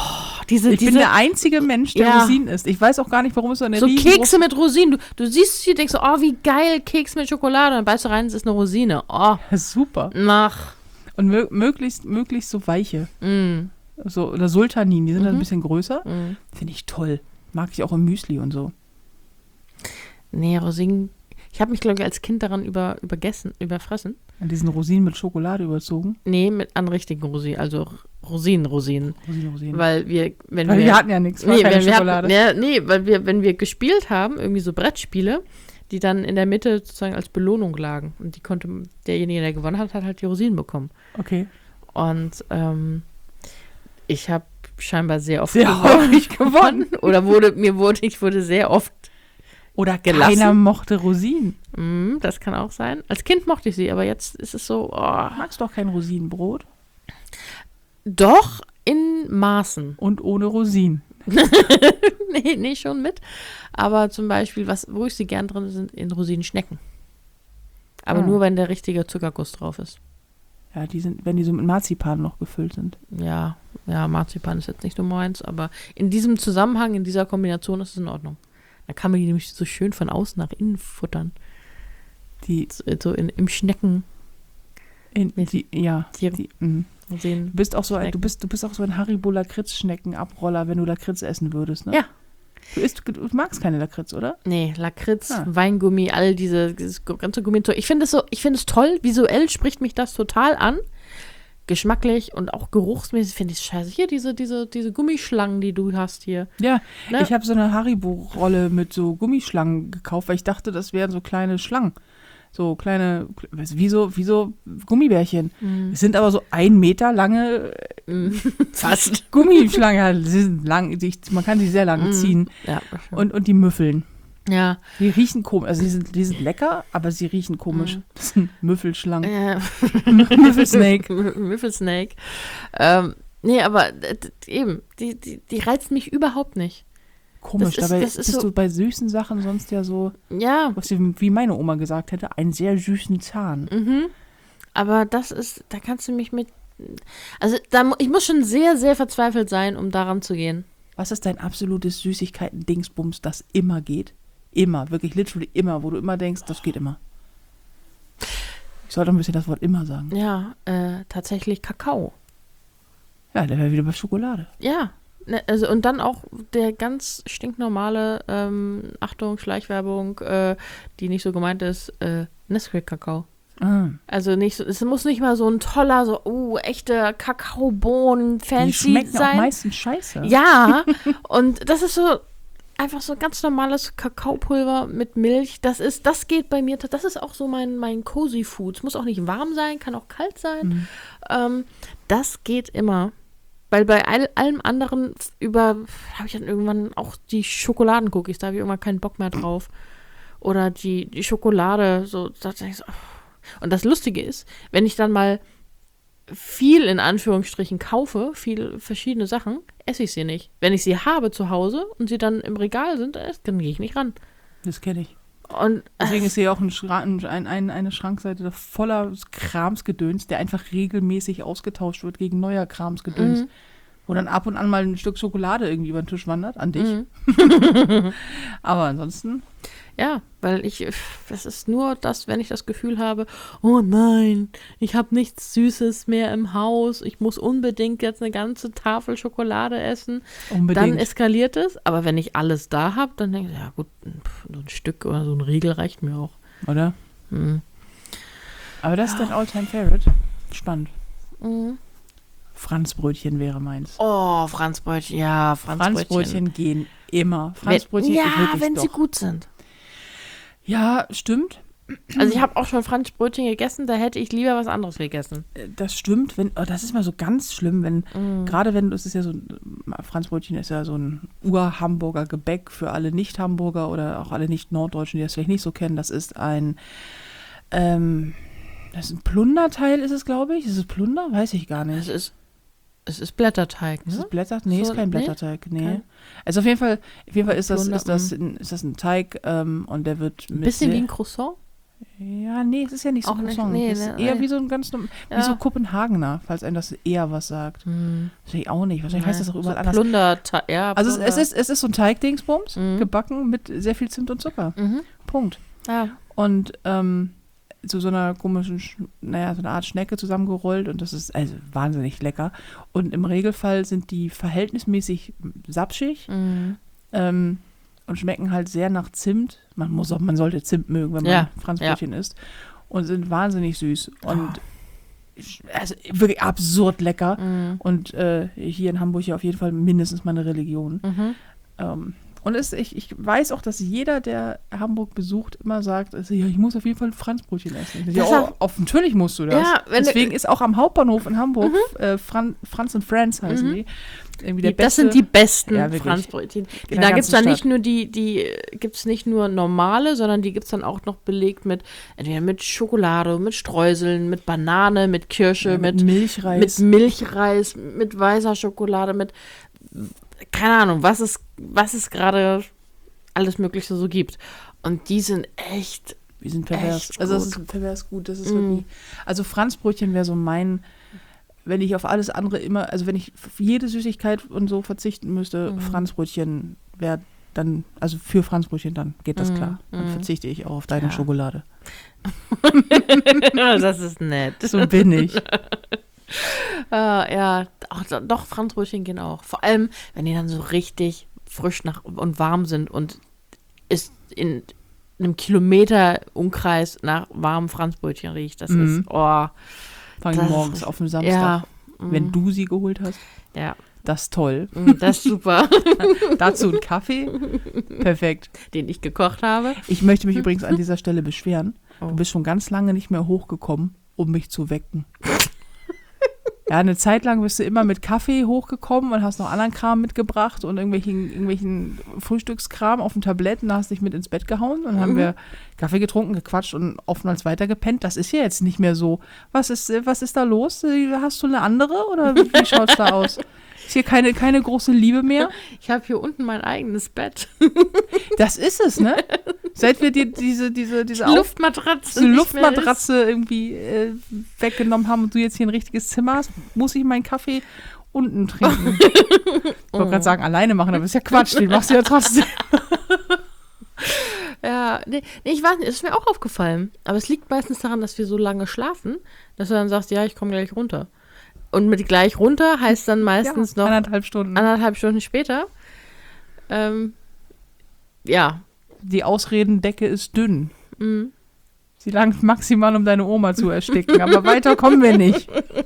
diese Ich bin der einzige Mensch, der Ja. Rosinen isst. Ich weiß auch gar nicht, warum es so eine so riesengroße- Kekse mit Rosinen. Du siehst sie, denkst so, oh, wie geil, Keks mit Schokolade. Und dann beißt du rein, es ist eine Rosine. Oh, Super. nach. Und möglichst so weiche. Mm, So, oder Sultanin, die sind dann ein Mhm. bisschen größer. mm. Finde ich toll. Mag ich auch im Müsli und so. Nee, Rosinen. Ich habe mich, glaube ich, als Kind daran überfressen. An diesen Rosinen mit Schokolade überzogen. Nee, an richtigen Rosinen, also Rosinen. Rosinen. Weil wir hatten ja nichts, war Nee, keine wir Schokolade. weil wenn wir gespielt haben, irgendwie so Brettspiele, die dann in der Mitte sozusagen als Belohnung lagen. Und die konnte derjenige, der gewonnen hat, hat halt die Rosinen bekommen. Okay. Und ich habe scheinbar sehr oft Sehr häufig gewonnen. Oder ich wurde sehr oft Oder gelassen. keiner mochte Rosinen. Das kann auch sein. Als Kind mochte ich sie, aber jetzt ist es so, Magst doch kein Rosinenbrot? doch in Maßen. Und ohne Rosinen. Nee, schon mit. Aber zum Beispiel, wo ich sie gern drin sind, in Rosinenschnecken. Aber Ah. nur, wenn der richtige Zuckerguss drauf ist. Ja, wenn die so mit Marzipan noch gefüllt sind. Ja, Marzipan ist jetzt nicht so meins, aber in diesem Zusammenhang, in dieser Kombination ist es in Ordnung. Dann kann man die nämlich so schön von außen nach innen futtern. So im Schnecken. Du bist auch so ein, du bist auch so ein Haribo Lakritz-Schnecken-Abroller, wenn du Lakritz essen würdest, ne? Ja. Du magst keine Lakritz, oder? Nee, Lakritz, Ah. Weingummi, all dieses ganze Gummizeug. Ich finde es toll. Visuell spricht mich das total an. Geschmacklich und auch geruchsmäßig finde ich es scheiße. Hier, diese Gummischlangen, die du hast hier. Ja, Ne? ich habe so eine Haribo-Rolle mit so Gummischlangen gekauft, weil ich dachte, das wären so kleine Schlangen. So kleine, wie so Gummibärchen. Es sind aber so 1 Meter lange Fast. Gummischlangen. Ja, sie sind lang, man kann sie sehr lang ziehen. Ja, schon. Und die müffeln. Ja. Die riechen komisch. Also die sind lecker, aber sie riechen komisch. Das sind Müffelschlangen. Müffelsnake. Müffelsnake. Nee, aber eben, die reizt mich überhaupt nicht. Komisch, das dabei ist bist so- du bei süßen Sachen sonst ja so, Ja, wie meine Oma gesagt hätte, einen sehr süßen Zahn. aber da kannst du mich mit. Also, ich muss schon sehr, sehr verzweifelt sein, um daran zu gehen. Was ist dein absolutes Süßigkeiten-Dingsbums, das immer geht? Immer, wirklich literally immer, wo du immer denkst, das geht immer. Ich sollte ein bisschen das Wort immer sagen. Ja, tatsächlich Kakao. Ja, der wäre wieder bei Schokolade. Ja. Ne, also, und dann auch der ganz stinknormale, Achtung, Schleichwerbung, die nicht so gemeint ist, Nesquik-Kakao. Ah. Also nicht so, es muss nicht mal so ein toller, so, echte Kakaobohnen, Die fancy schmecken auch sein. meistens scheiße. Ja, und das ist so einfach so ganz normales Kakaopulver mit Milch. Das geht bei mir, das ist auch so mein Cozy Food. Es muss auch nicht warm sein, kann auch kalt sein. Das geht immer. Weil bei allem anderen habe ich dann irgendwann auch die Schokoladencookies, da habe ich irgendwann keinen Bock mehr drauf. Oder die Schokolade, so, da denke ich so. Und das Lustige ist, wenn ich dann mal viel in Anführungsstrichen kaufe, viele verschiedene Sachen, esse ich sie nicht. Wenn ich sie habe zu Hause und sie dann im Regal sind, dann gehe ich nicht ran. Das kenne ich. Und Deswegen ist hier auch eine Schrankseite voller Kramsgedöns, der einfach regelmäßig ausgetauscht wird gegen neuer Kramsgedöns. Wo dann ab und an mal ein Stück Schokolade irgendwie über den Tisch wandert, an dich. Aber ansonsten, ja, weil das ist nur das, wenn ich das Gefühl habe, oh nein, ich habe nichts Süßes mehr im Haus, ich muss unbedingt jetzt eine ganze Tafel Schokolade essen, unbedingt. dann eskaliert es. Aber wenn ich alles da habe, dann denke ich, ja gut, so ein Stück oder so ein Riegel reicht mir auch. Oder? Mhm. Aber das ist dein All-Time-Favorite. Spannend. Mhm. Franzbrötchen wäre meins. Oh, Franzbrötchen, ja, Franzbrötchen gehen immer. Franzbrötchen ja, wirklich wenn doch. sie gut sind. Ja, stimmt. Also ich habe auch schon Franzbrötchen gegessen, da hätte ich lieber was anderes gegessen. Das stimmt, das ist mal so ganz schlimm, wenn, gerade wenn, das ist ja so, Franzbrötchen ist ja so ein Ur-Hamburger Gebäck für alle Nicht-Hamburger oder auch alle Nicht-Norddeutschen, die das vielleicht nicht so kennen. Das ist ein Plunderteil, ist es, glaube ich. Ist es Plunder? Weiß ich gar nicht. Es ist Blätterteig, ne? Ist es Blätter? Nee, So, ist kein nee? Blätterteig. Nee. Kein- Also auf jeden Fall ist das Plunder, ein Teig und der wird Ein mit bisschen wie sehr- ein Croissant? Ja, nee, es ist ja nicht so Auch nicht, Croissant. nee, Es ist ne, eher nee. wie so ein ganz wie so Kopenhagener, falls einem das eher was sagt. Wahrscheinlich auch nicht. Wahrscheinlich heißt das auch überall anders. Also es ist so ein Teigdingsbums, gebacken mit sehr viel Zimt und Zucker. Punkt. Ja. Und zu so einer komischen, so eine Art Schnecke zusammengerollt und das ist also wahnsinnig lecker. Und im Regelfall sind die verhältnismäßig sapschig und schmecken halt sehr nach Zimt. Man sollte Zimt mögen, wenn man Franzbrötchen isst. Und sind wahnsinnig süß. Und also wirklich absurd lecker. Und hier in Hamburg ja auf jeden Fall mindestens mal eine Religion. Und ich weiß auch, dass jeder, der Hamburg besucht, immer sagt, also, ja, ich muss auf jeden Fall ein Franzbrötchen essen. Ja, natürlich musst du das. Ja, Deswegen ist auch am Hauptbahnhof in Hamburg, Franz und Friends heißen die. Irgendwie der das sind die besten wirklich. Franzbrötchen. In Da der gibt es ganzen dann Stadt. nicht nur gibt's nicht nur normale, sondern die gibt es dann auch noch belegt mit, entweder mit Schokolade, mit Streuseln, mit Banane, mit Kirsche, mit Milchreis. mit Milchreis, mit weißer Schokolade, mit keine Ahnung, was es gerade alles Mögliche so gibt. Und die sind echt. Wir sind pervers. Echt Also das gut. ist pervers gut. Das ist wirklich. Also Franzbrötchen wäre so mein, wenn ich auf alles andere immer, also wenn ich auf jede Süßigkeit und so verzichten müsste, Franzbrötchen wäre dann, also für Franzbrötchen dann geht das klar. Dann verzichte ich auch auf deine Schokolade. Das ist nett. So bin ich. Ja, doch, Franzbrötchen gehen auch. Vor allem, wenn die dann so richtig frisch und warm sind und es in einem Kilometer Umkreis nach warmen Franzbrötchen riecht. Das ist, Vor allem das morgens ist- auf dem Samstag, ja, wenn du sie geholt hast. ja, Das ist toll. das ist super, Dazu ein Kaffee. Perfekt. den ich gekocht habe. Ich möchte mich übrigens an dieser Stelle beschweren. Oh. Du bist schon ganz lange nicht mehr hochgekommen, um mich zu wecken. Ja, eine Zeit lang bist du immer mit Kaffee hochgekommen und hast noch anderen Kram mitgebracht und irgendwelchen Frühstückskram auf dem Tablett und hast dich mit ins Bett gehauen. Dann haben wir Kaffee getrunken, gequatscht und oftmals weitergepennt. Das ist ja jetzt nicht mehr so. Was ist da los? Hast du eine andere oder wie schaut's da aus? Ist hier keine große Liebe mehr? Ich habe hier unten mein eigenes Bett. Das ist es, ne? Seit wir dir diese Luftmatratze. diese nicht mehr Luftmatratze irgendwie weggenommen haben und du jetzt hier ein richtiges Zimmer hast, muss ich meinen Kaffee unten trinken. Ich wollte gerade sagen, alleine machen, aber das ist ja Quatsch, den machst du ja trotzdem. Ja, nee, ich weiß nicht, es ist mir auch aufgefallen. Aber es liegt meistens daran, dass wir so lange schlafen, dass du dann sagst, ja, ich komme gleich runter. Und mit gleich runter heißt dann meistens noch 1,5 Stunden. 1,5 Stunden später. Ja. Die Ausredendecke ist dünn. Sie langt maximal, um deine Oma zu ersticken, aber weiter kommen wir nicht.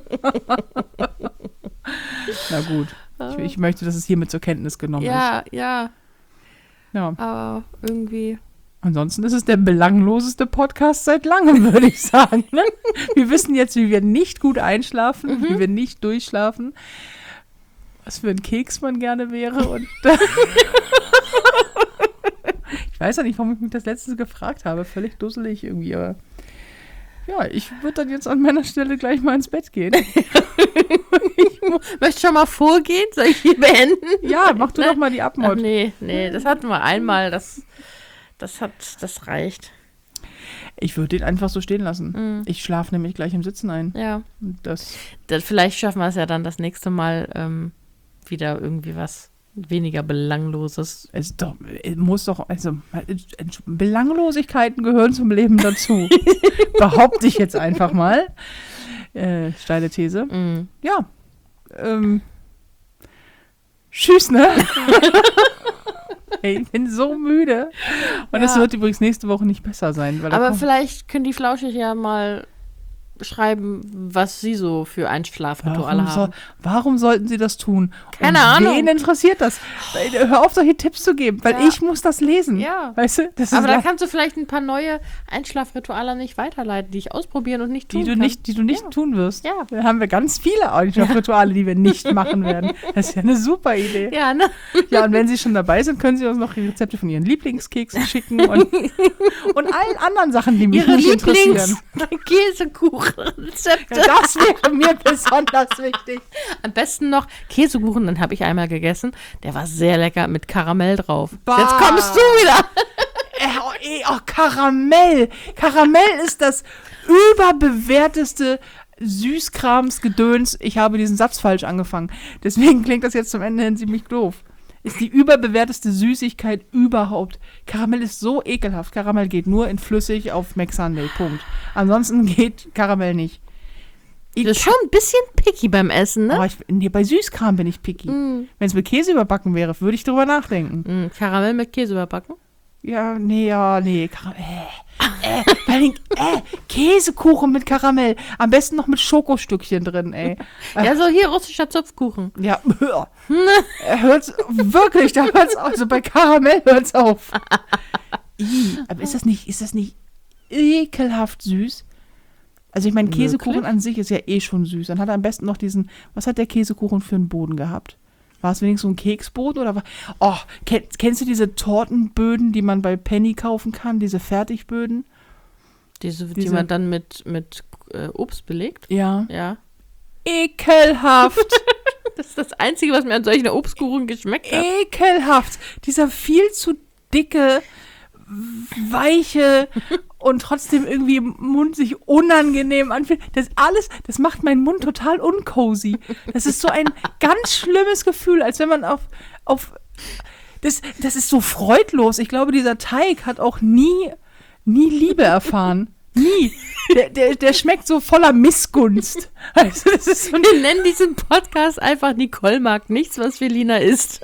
Na gut. Ich möchte, dass es hiermit zur Kenntnis genommen ist. Ja, Ja. aber irgendwie. Ansonsten ist es der belangloseste Podcast seit langem, würde ich sagen. Ne? Wir wissen jetzt, wie wir nicht gut einschlafen, wie wir nicht durchschlafen, was für ein Keks man gerne wäre. Und ich weiß ja nicht, warum ich mich das letzte gefragt habe. Völlig dusselig irgendwie, aber ja, ich würde dann jetzt an meiner Stelle gleich mal ins Bett gehen. Möchtest du schon mal vorgehen? Soll ich hier beenden? Ja, mach du doch mal die Ach, Abmod. nee, das hatten wir einmal. Das reicht. Ich würde den einfach so stehen lassen. Ich schlafe nämlich gleich im Sitzen ein. Ja. Das Vielleicht schaffen wir es ja dann das nächste Mal wieder irgendwie was weniger Belangloses. es muss doch, also Belanglosigkeiten gehören zum Leben dazu. Behaupte ich jetzt einfach mal. Steile These. Ja. Tschüss, ne? Ey, ich bin so müde. Und es wird übrigens nächste Woche nicht besser sein. Weil Aber vielleicht können die Flauschig ja mal schreiben, was sie so für Einschlafrituale haben. Warum sollten sie das tun? Keine Und Ahnung. Wen interessiert das? Hör auf, solche Tipps zu geben, weil Ja. ich muss das lesen. Ja. Weißt du? Das ist Aber da kannst du vielleicht ein paar neue Einschlafrituale nicht weiterleiten, die ich ausprobieren und nicht tun die du kann. nicht tun wirst. Ja. Da haben wir ganz viele Einschlafrituale, die wir nicht machen werden. Das ist ja eine super Idee. Ja, ne? Ja, und wenn Sie schon dabei sind, können Sie uns noch die Rezepte von Ihren Lieblingskeksen schicken und allen anderen Sachen, die mich Ihre nicht interessieren. Lieblings-Käsekuchen-Rezepte. Ja, das wäre mir besonders wichtig. Am besten noch Käsekuchen, den habe ich einmal gegessen. Der war sehr lecker mit Karamell drauf. Bah. Jetzt kommst du wieder. Karamell. Karamell ist das überbewerteste Süßkrams-Gedöns. Ich habe diesen Satz falsch angefangen. Deswegen klingt das jetzt zum Ende hin ziemlich doof. Ist die überbewerteste Süßigkeit überhaupt. Karamell ist so ekelhaft. Karamell geht nur in flüssig auf Mac-Sunday. Punkt. Ansonsten geht Karamell nicht. Du bist schon ein bisschen picky beim Essen, ne? Bei Süßkram bin ich picky. Wenn es mit Käse überbacken wäre, würde ich drüber nachdenken. Karamell mit Käse überbacken? Nee. Käsekuchen mit Karamell. Am besten noch mit Schokostückchen drin, ey. Ja, so hier russischer Zupfkuchen. Ja, hört's wirklich, da hört's auf. Also bei Karamell hört's auf. Aber ist das nicht ekelhaft süß? Also ich meine, Käsekuchen an sich ist ja eh schon süß. Dann hat er am besten noch was hat der Käsekuchen für einen Boden gehabt? War es wenigstens so ein Keksboden oder was? Oh, kennst du diese Tortenböden, die man bei Penny kaufen kann? Diese Fertigböden? Die man dann mit Obst belegt? Ja. Ja. Ekelhaft. Das ist das Einzige, was mir an solchen Obstkuchen geschmeckt hat. Ekelhaft. Dieser viel zu dicke, weiche und trotzdem irgendwie im Mund sich unangenehm anfühlt. Das macht meinen Mund total uncozy. Das ist so ein ganz schlimmes Gefühl, als wenn man das ist so freudlos. Ich glaube, dieser Teig hat auch nie Liebe erfahren. Nie. Der schmeckt so voller Missgunst. Also das ist so Wir nennen diesen Podcast einfach Nicole mag nichts, was Felina isst.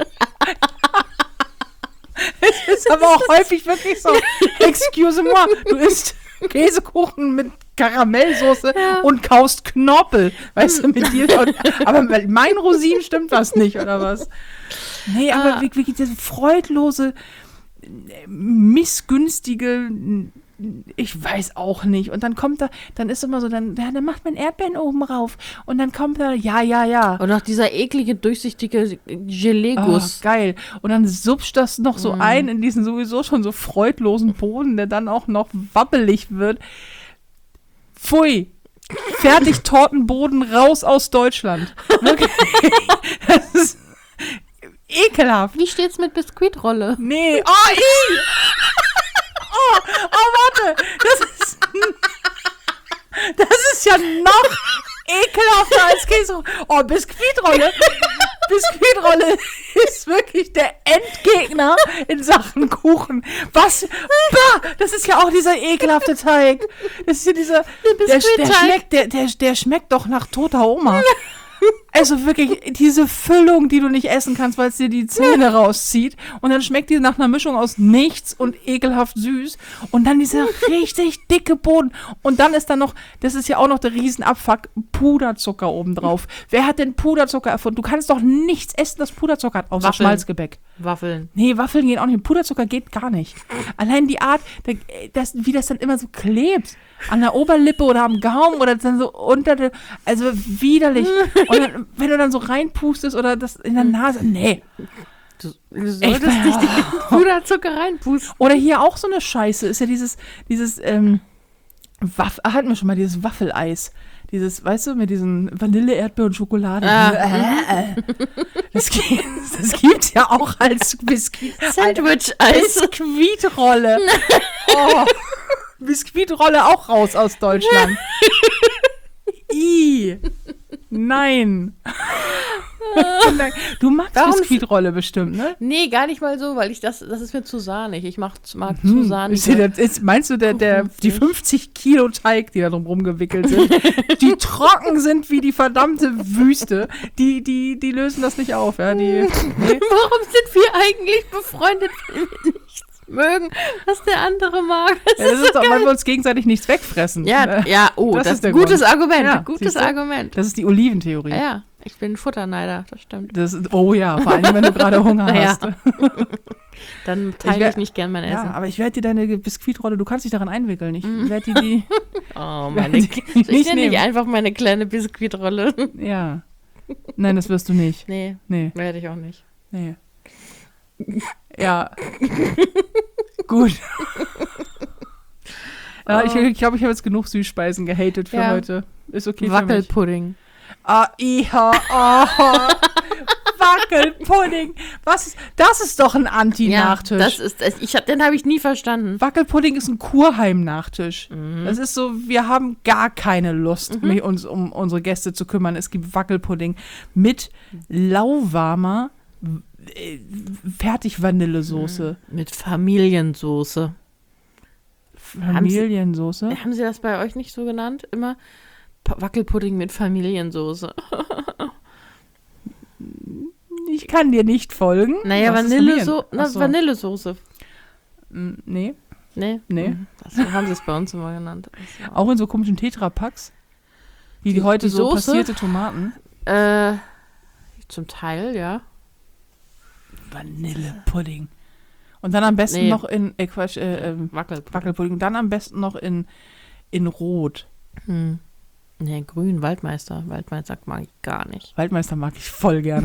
Es ist aber auch häufig wirklich so, excuse-moi, du isst Käsekuchen mit Karamellsoße und kaust Knorpel. Weißt du, mit dir. Aber mit meinen Rosinen stimmt was nicht, oder was? Nee, aber wirklich diese freudlose, missgünstige, ich weiß auch nicht. Und dann ist immer so, dann macht man Erdbeeren oben rauf. Und dann kommt da, ja. Und noch dieser eklige, durchsichtige Gelee-Guss. Oh, geil. Und dann supscht das noch so ein in diesen sowieso schon so freudlosen Boden, der dann auch noch wabbelig wird. Pfui. Fertig Tortenboden raus aus Deutschland. Wirklich. Das ist ekelhaft. Wie steht's mit Biskuitrolle? Nee. Warte. Das ist ja noch ekelhafter als Käse. Oh, Biskuitrolle. Biskuitrolle ist wirklich der Endgegner in Sachen Kuchen. Was? Bah, das ist ja auch dieser ekelhafte Teig. Das ist ja dieser. Der schmeckt doch nach toter Oma. Also wirklich, diese Füllung, die du nicht essen kannst, weil es dir die Zähne rauszieht. Und dann schmeckt die nach einer Mischung aus nichts und ekelhaft süß. Und dann dieser richtig dicke Boden. Und dann ist da noch, das ist ja auch noch der Riesenabfuck, Puderzucker obendrauf. Wer hat denn Puderzucker erfunden? Du kannst doch nichts essen, das Puderzucker hat, außer Schmalzgebäck. Waffeln. Nee, Waffeln gehen auch nicht. Puderzucker geht gar nicht. Allein die Art, wie das dann immer so klebt. An der Oberlippe oder am Gaumen oder dann so also widerlich. Und dann, wenn du dann so reinpustest oder das in der Nase, nee. Du solltest nicht den Puderzucker reinpusten. Oder hier auch so eine Scheiße, ist ja dieses hatten wir schon mal dieses Waffeleis. Dieses, weißt du, mit diesen Vanille, Erdbeer und Schokolade. Das gibt's ja auch als Sandwich-Eis. Biskuitrolle. Oh. Biskuitrolle auch raus aus Deutschland. Nein. Du magst Biskuitrolle bestimmt, ne? Nee, gar nicht mal so, weil das ist mir zu sahnig. Ich mag zu sahnig. Meinst du, die 50 Kilo Teig, die da drum rumgewickelt sind, die trocken sind wie die verdammte Wüste, die lösen das nicht auf, ja? Nee. Warum sind wir eigentlich befreundet, wenn wir nichts mögen, was der andere mag? Das ist doch, weil wir uns gegenseitig nichts wegfressen. Ja, das ist ein gutes Argument. Ja, gutes Argument. Das ist die Oliventheorie. Ja, ich bin Futterneider, das stimmt. Oh ja, vor allem, wenn du gerade Hunger hast. Dann teile ich nicht gern mein Essen. Ja, aber ich werde dir deine Biskuitrolle, du kannst dich daran einwickeln. Ich werde die oh, ich nenne nicht einfach meine kleine Biskuitrolle. Ja. Nein, das wirst du nicht. Nee. Werde ich auch nicht. Nee. Ja. Gut. Ja, ich glaube, ich habe jetzt genug Süßspeisen gehatet für heute. Ist okay Wackelpudding. Für mich. Wackelpudding. Das ist doch ein Anti-Nachtisch. Den habe ich nie verstanden. Wackelpudding ist ein Kurheim-Nachtisch. Das ist so, wir haben gar keine Lust, uns um unsere Gäste zu kümmern. Es gibt Wackelpudding mit lauwarmer Fertig-Vanillesoße. Mit Familiensoße. Familiensoße? Haben Sie das bei euch nicht so genannt? Immer Wackelpudding mit Familiensoße. Ich kann dir nicht folgen. Naja, Vanillesoße. Nee. Nee? Nee. Das haben sie es bei uns immer genannt. Auch in so komischen Tetrapacks? Wie heute die so Soße? passierte Tomaten? Zum Teil, ja. Vanillepudding. Und dann am besten noch in, Wackelpudding. Dann am besten noch in Rot. Nee, grün, Waldmeister. Waldmeister mag ich gar nicht. Waldmeister mag ich voll gerne.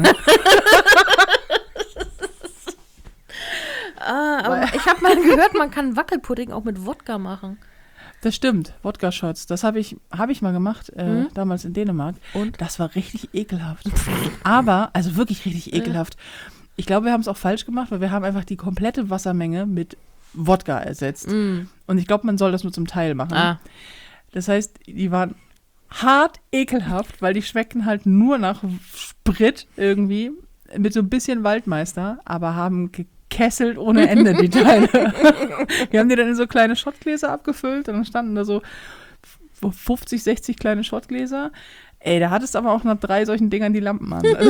Aber ich habe mal gehört, man kann Wackelpudding auch mit Wodka machen. Das stimmt, Wodka-Shots. Das habe ich mal gemacht, damals in Dänemark. Und? Das war richtig ekelhaft. Aber, also wirklich richtig ekelhaft. Ich glaube, wir haben es auch falsch gemacht, weil wir haben einfach die komplette Wassermenge mit Wodka ersetzt. Und ich glaube, man soll das nur zum Teil machen. Das heißt, die waren hart ekelhaft, weil die schmecken halt nur nach Sprit irgendwie, mit so ein bisschen Waldmeister, aber haben gekesselt ohne Ende, die Teile. Wir haben die dann in so kleine Schottgläser abgefüllt und dann standen da so 50, 60 kleine Schottgläser. Ey, da hattest du aber auch nach 3 solchen Dingern die Lampen an. Also,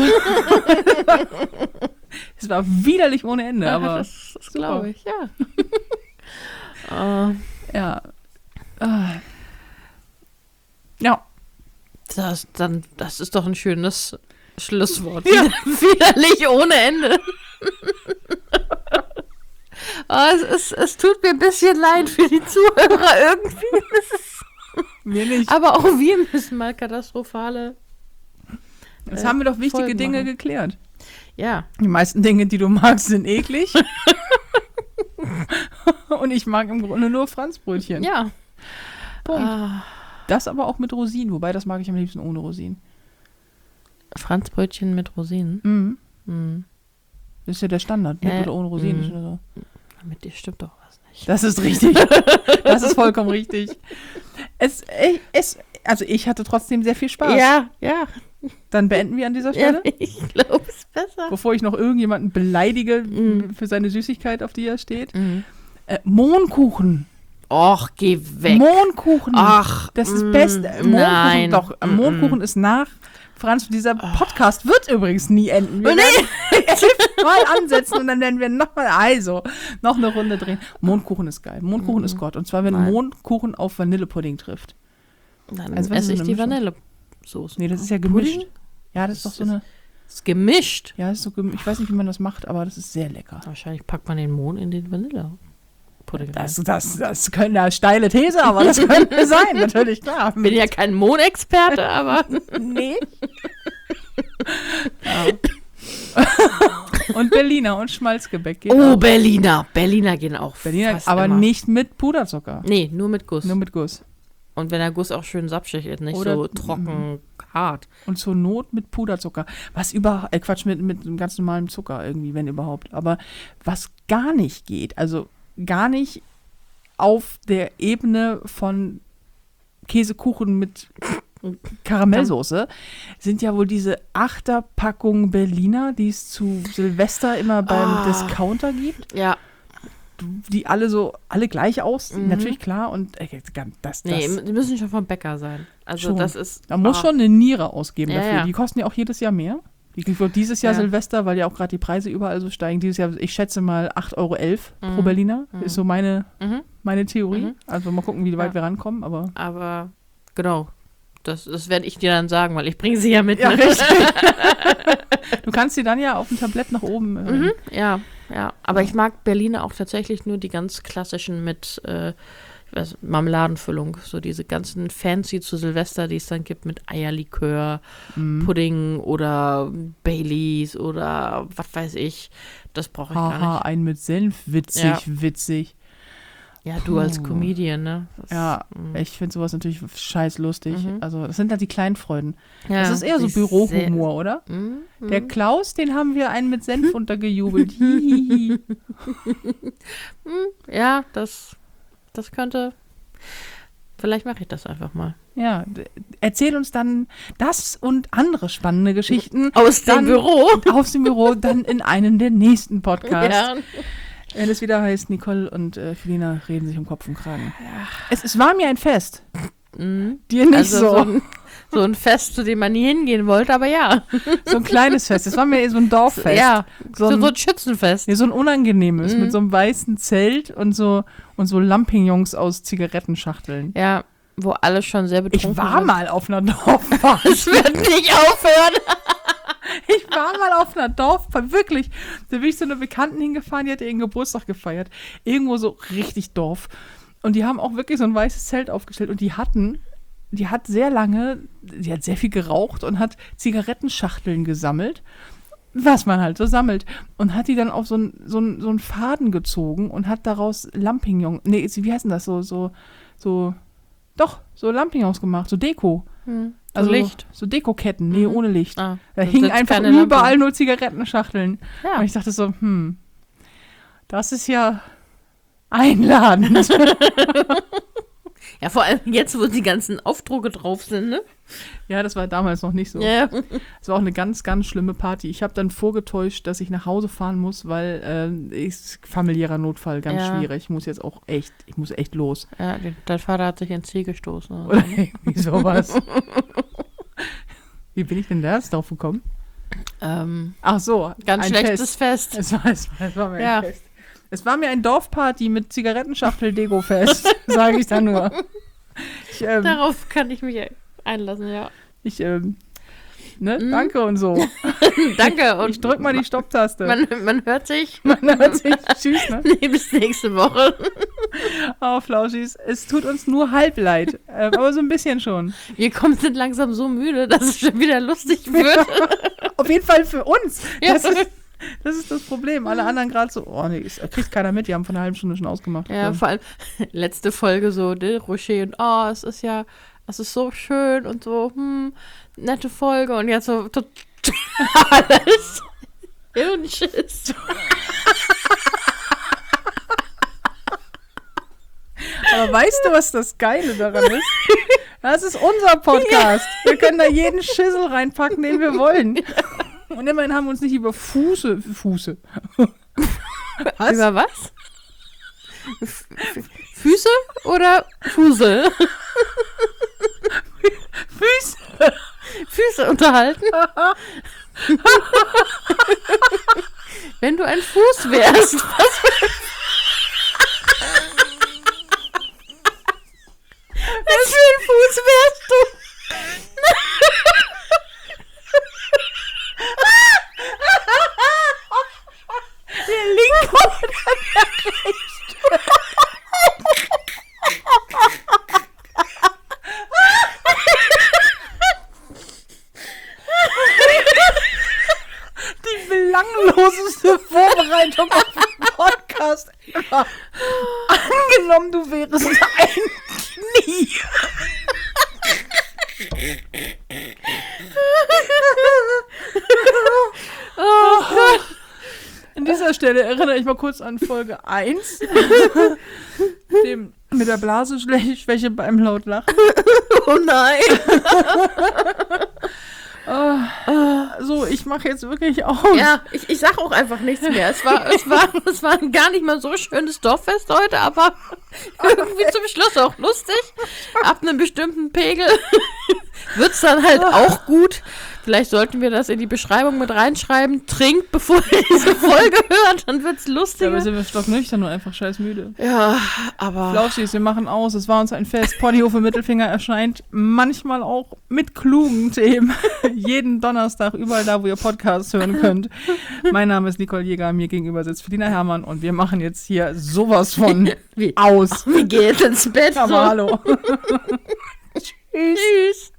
es war widerlich ohne Ende, aber das glaube ich, ja. Ja. Ja. Das ist doch ein schönes Schlusswort. Ja. Widerlich ohne Ende. Es tut mir ein bisschen leid für die Zuhörer irgendwie. Mir nicht. Aber auch wir müssen mal katastrophale. Jetzt haben wir doch wichtige Folgen Dinge machen. geklärt. Ja. Die meisten Dinge, die du magst, sind eklig. Und ich mag im Grunde nur Franzbrötchen. Ja. Punkt. Das aber auch mit Rosinen, wobei das mag ich am liebsten ohne Rosinen. Franzbrötchen mit Rosinen? Das ist ja der Standard, mit oder ohne Rosinen. Oder so. Mit dir stimmt doch was nicht. Das ist richtig. Das ist vollkommen richtig. Also ich hatte trotzdem sehr viel Spaß. Ja. Dann beenden wir an dieser Stelle. Ja, ich glaube, es ist besser. Bevor ich noch irgendjemanden beleidige für seine Süßigkeit, auf die er steht. Mohnkuchen. Och, geh weg. Mohnkuchen. Ach. Das ist das Beste. Mohnkuchen, nein. Doch. Mohnkuchen ist nach Franz. Dieser Podcast wird übrigens nie enden. Wir werden mal ansetzen und dann werden wir noch eine Runde drehen. Mohnkuchen ist geil. Mohnkuchen ist Gott. Und zwar, wenn Mohnkuchen auf Vanillepudding trifft. Dann Also, esse ich die Mischung? Vanillesoße. Nee, das ist ja gemischt. Pudding? Ja, das ist doch so eine. Das ist gemischt. Ja, das ist so gemischt. Ich weiß nicht, wie man das macht, aber das ist sehr lecker. Wahrscheinlich packt man den Mohn in den Vanillepudding rein. Das könnte eine steile These, aber das könnte sein, natürlich, klar. Ich bin ja kein Mohnexperte, aber. Nee. Und Berliner und Schmalzgebäck geht auch. Berliner. Berliner gehen auch fast aber immer. nicht mit Puderzucker. Nee, nur mit Guss. Nur mit Guss. Und wenn der Guss auch schön sapschig ist, nicht Oder so trocken, hart. Und zur Not mit Puderzucker. Was überhaupt, Quatsch, mit ganz normalem Zucker irgendwie, wenn überhaupt. Aber was gar nicht geht, also gar nicht auf der Ebene von Käsekuchen mit Karamellsoße, sind ja wohl diese 8er-Packung Berliner, die es zu Silvester immer beim Discounter gibt. Ja. Die alle gleich aussehen, natürlich klar. Und die müssen schon vom Bäcker sein. Also schon. Das ist. Da muss schon eine Niere ausgeben Ja, dafür. ja. Die kosten ja auch jedes Jahr mehr. Dieses Jahr Silvester, weil ja auch gerade die Preise überall so steigen. Dieses Jahr, ich schätze mal 8,11 € pro Berliner. Ist so meine Theorie. Also mal gucken, wie weit wir rankommen. Aber genau. Das werde ich dir dann sagen, weil ich bringe sie ja mit. Ja, ne? richtig. Du kannst sie dann ja auf dem Tablett nach oben. Ja. Aber ich mag Berliner auch tatsächlich nur die ganz klassischen mit Marmeladenfüllung. So diese ganzen fancy zu Silvester, die es dann gibt mit Eierlikör, Pudding oder Baileys oder was weiß ich. Das brauche ich gar nicht. Ein mit Senf. Witzig. Ja, du als Comedian, ne? Ja, ich finde sowas natürlich scheiß lustig. Also das sind halt die kleinen Freuden. Ja, das ist eher so Bürohumor, oder? Der Klaus, den haben wir einen mit Senf untergejubelt. Hihihi. Ja, das könnte... Vielleicht mache ich das einfach mal. Ja, erzähl uns dann das und andere spannende Geschichten. Aus dem Büro. Aus dem Büro, dann in einem der nächsten Podcasts. Ja. Wenn es wieder heißt, Nicole und Felina reden sich um Kopf und Kragen. Es war mir ein Fest. Dir nicht also so ein Fest, zu dem man nie hingehen wollte, aber ja. So ein kleines Fest. Es war mir so ein Dorffest. Ja, so ein Schützenfest. Ja, so ein unangenehmes, mit so einem weißen Zelt und so Lampignons aus Zigarettenschachteln. Ja, wo alle schon sehr betrunken sind. Ich war mal auf einer Dorfparty. Es wird nicht aufhören. Ich war mal auf einer Dorfparty, wirklich. Da bin ich zu einer Bekannten hingefahren, die hatte ihren Geburtstag gefeiert. Irgendwo so richtig Dorf. Und die haben auch wirklich so ein weißes Zelt aufgestellt. Und die hat sehr viel geraucht und hat Zigarettenschachteln gesammelt, was man halt so sammelt. Und hat die dann auf so einen Faden gezogen und hat daraus Lampignons, wie heißt denn das, so Lampignons gemacht, so Deko. Also Licht. So Dekoketten, nee, ohne Licht. Da hingen einfach überall nur Zigarettenschachteln. Ja. Und ich dachte so, das ist ja einladend. Ja, vor allem jetzt, wo die ganzen Aufdrucke drauf sind, ne? Ja, das war damals noch nicht so. Ja. Es war auch eine ganz, ganz schlimme Party. Ich habe dann vorgetäuscht, dass ich nach Hause fahren muss, weil familiärer Notfall, ganz schwierig. Ich muss echt los. Ja, dein Vater hat sich ins Ziel gestoßen. Oder irgendwie sowas. Wie bin ich denn da jetzt drauf gekommen? Ach so. Ganz schlechtes Fest. Es war mir ein Fest. Es war mir ein Dorfparty mit Zigarettenschachtel-Deko-Fest, sage ich dann nur. Darauf kann ich mich einlassen, ja. Danke und so. Danke. Und ich drück mal die Stopptaste. Man hört sich. Tschüss, ne? Nee, bis nächste Woche. Oh, Flauschis, es tut uns nur halb leid, aber so ein bisschen schon. Wir sind langsam so müde, dass es schon wieder lustig wird. Auf jeden Fall für uns. Ja. Das ist das Problem. Alle anderen gerade so, es kriegt keiner mit, die haben von einer halben Stunde schon ausgemacht. Ja, vor allem letzte Folge so, ne, Rocher und es ist so schön und so, nette Folge und jetzt so alles Hirnschiss. Aber weißt du, was das Geile daran ist? Das ist unser Podcast. Wir können da jeden Schissel reinpacken, den wir wollen. Und immerhin haben wir uns nicht über Fuße. Was? Über was? Füße oder Fusel? Füße unterhalten? Wenn du ein Fuß wärst. Was für ein Fuß wärst du? Der linke oder der rechte? Die belangloseste Vorbereitung auf den Podcast ever. Angenommen, du wärst ein Knie. Oh Gott. An dieser Stelle erinnere ich mal kurz an Folge 1. Dem mit der Blasenschwäche beim Lautlachen. Oh nein. So, ich mache jetzt wirklich aus. Ja, ich sag auch einfach nichts mehr. Es war gar nicht mal so ein schönes Dorffest heute, aber irgendwie zum Schluss auch lustig. Ab einem bestimmten Pegel wird's dann halt auch gut. Vielleicht sollten wir das in die Beschreibung mit reinschreiben. Trinkt, bevor ihr diese Folge hört, dann wird's lustiger. Ja, aber sind wir stocknüchtern und einfach scheiß müde. Ja, aber... Flauschis, wir machen aus. Es war uns ein Fest. Ponyhofe Mittelfinger erscheint manchmal auch mit klugen Themen. Jeden Donnerstag, überall da, wo ihr Podcasts hören könnt. Mein Name ist Nicole Jäger, mir gegenüber sitzt Felina Herrmann und wir machen jetzt hier sowas von aus. Wie geht's ins Bett? Aber hallo. Tschüss.